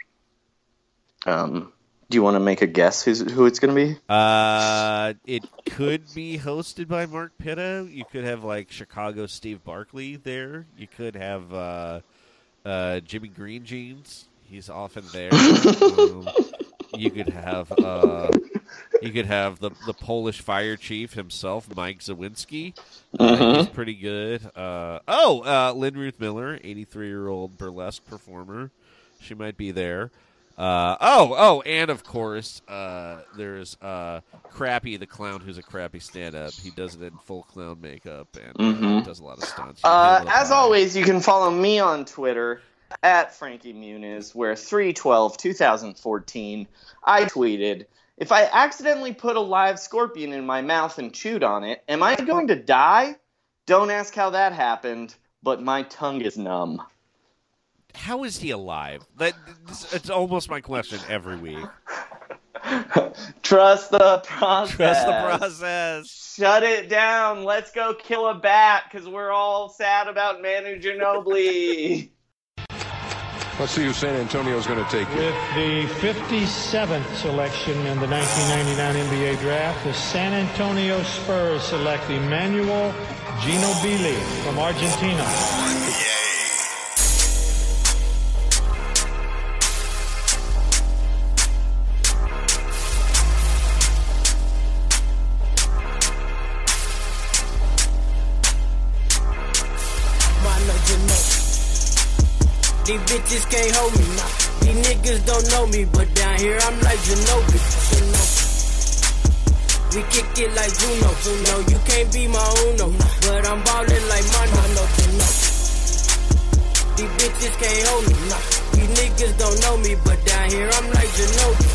Um, do you want to make a guess who's, who it's going to be? Uh, it could be hosted by Mark Pitta. You could have like Chicago Steve Barkley there. You could have uh, uh, Jimmy Green Jeans. He's often there. um, you could have uh, you could have the the Polish fire chief himself, Mike Zawinski. Uh, Mm-hmm. He's pretty good. Uh, oh, uh, Lynn Ruth Miller, eighty-three year old burlesque performer. She might be there. Uh, oh, oh, and of course, uh, there's uh, Crappy the clown, who's a crappy stand-up. He does it in full clown makeup and Mhm. uh, does a lot of stunts. You can Uh, hit him as up. always, you can follow me on Twitter at Frankie Muniz, where three twelve twenty fourteen I tweeted, if I accidentally put a live scorpion in my mouth and chewed on it, am I going to die? Don't ask how that happened, but my tongue is numb. How is he alive? That it's almost my question every week. Trust the process. Trust the process. Shut it down. Let's go kill a bat because we're all sad about Manu Ginobili. Let's see who San Antonio's going to take here. With the fifty-seventh selection in the nineteen ninety-nine N B A Draft, the San Antonio Spurs select Emmanuel Ginobili from Argentina. These bitches can't hold me, nah. These niggas don't know me, but down here I'm like Ginobili. We kick it like Juno. Juno, you can't be my Uno, but I'm ballin' like Mano. These bitches can't hold me, nah. These niggas don't know me, but down here I'm like Ginobili.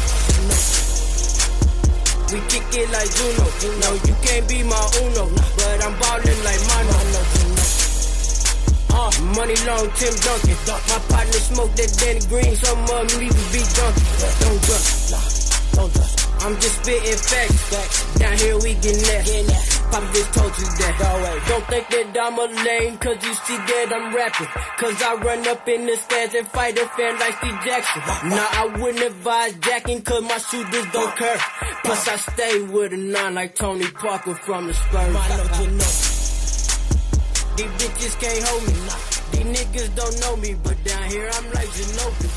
We kick it like Juno. Juno, you can't be my Uno, but I'm ballin' like Mano. Uh, money long, Tim Duncan. My partner smoke that Danny Green, some of them even be Duncan. Don't duck, nah, don't duck. I'm just spitting facts. Down here we get nasty. Papa just told you that. Don't think that I'm a lame, cause you see that I'm rapping. Cause I run up in the stands and fight a fan like Steve Jackson. Nah, I wouldn't advise jacking, cause my shooters don't care. Plus I stay with a nine like Tony Parker from the Spurs. I know you know. These bitches can't hold me, nah. These niggas don't know me, but down here I'm like Ginobili.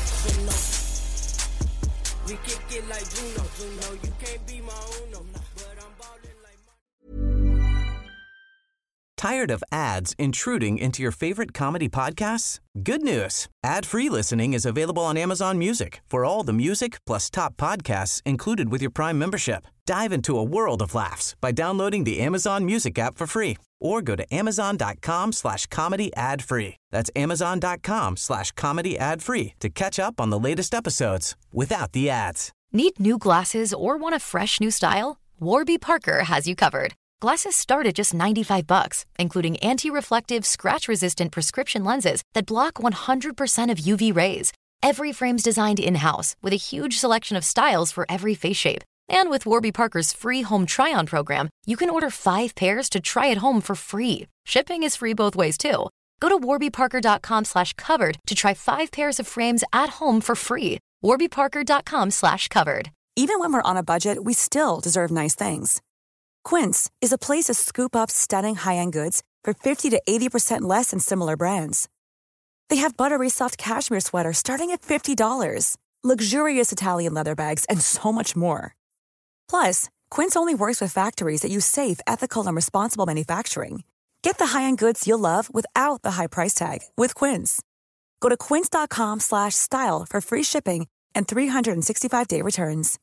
We kick it like Juno, Juno. You can't be my Uno, but I'm ballin' like my... Tired of ads intruding into your favorite comedy podcasts? Good news. Ad-free listening is available on Amazon Music for all the music plus top podcasts included with your Prime membership. Dive into a world of laughs by downloading the Amazon Music app for free or go to amazon.com slash comedy ad free. That's amazon.com slash comedy ad free to catch up on the latest episodes without the ads. Need new glasses or want a fresh new style? Warby Parker has you covered. Glasses start at just ninety-five bucks, including anti-reflective, scratch-resistant prescription lenses that block one hundred percent of U V rays. Every frame's designed in-house with a huge selection of styles for every face shape. And with Warby Parker's free home try-on program, you can order five pairs to try at home for free. Shipping is free both ways, too. Go to warbyparker.com slash covered to try five pairs of frames at home for free. warbyparker.com slash covered. Even when we're on a budget, we still deserve nice things. Quince is a place to scoop up stunning high-end goods for fifty to eighty percent less than similar brands. They have buttery soft cashmere sweaters starting at fifty dollars, luxurious Italian leather bags, and so much more. Plus, Quince only works with factories that use safe, ethical, and responsible manufacturing. Get the high-end goods you'll love without the high price tag with Quince. Go to quince.com slash style for free shipping and three sixty-five day returns.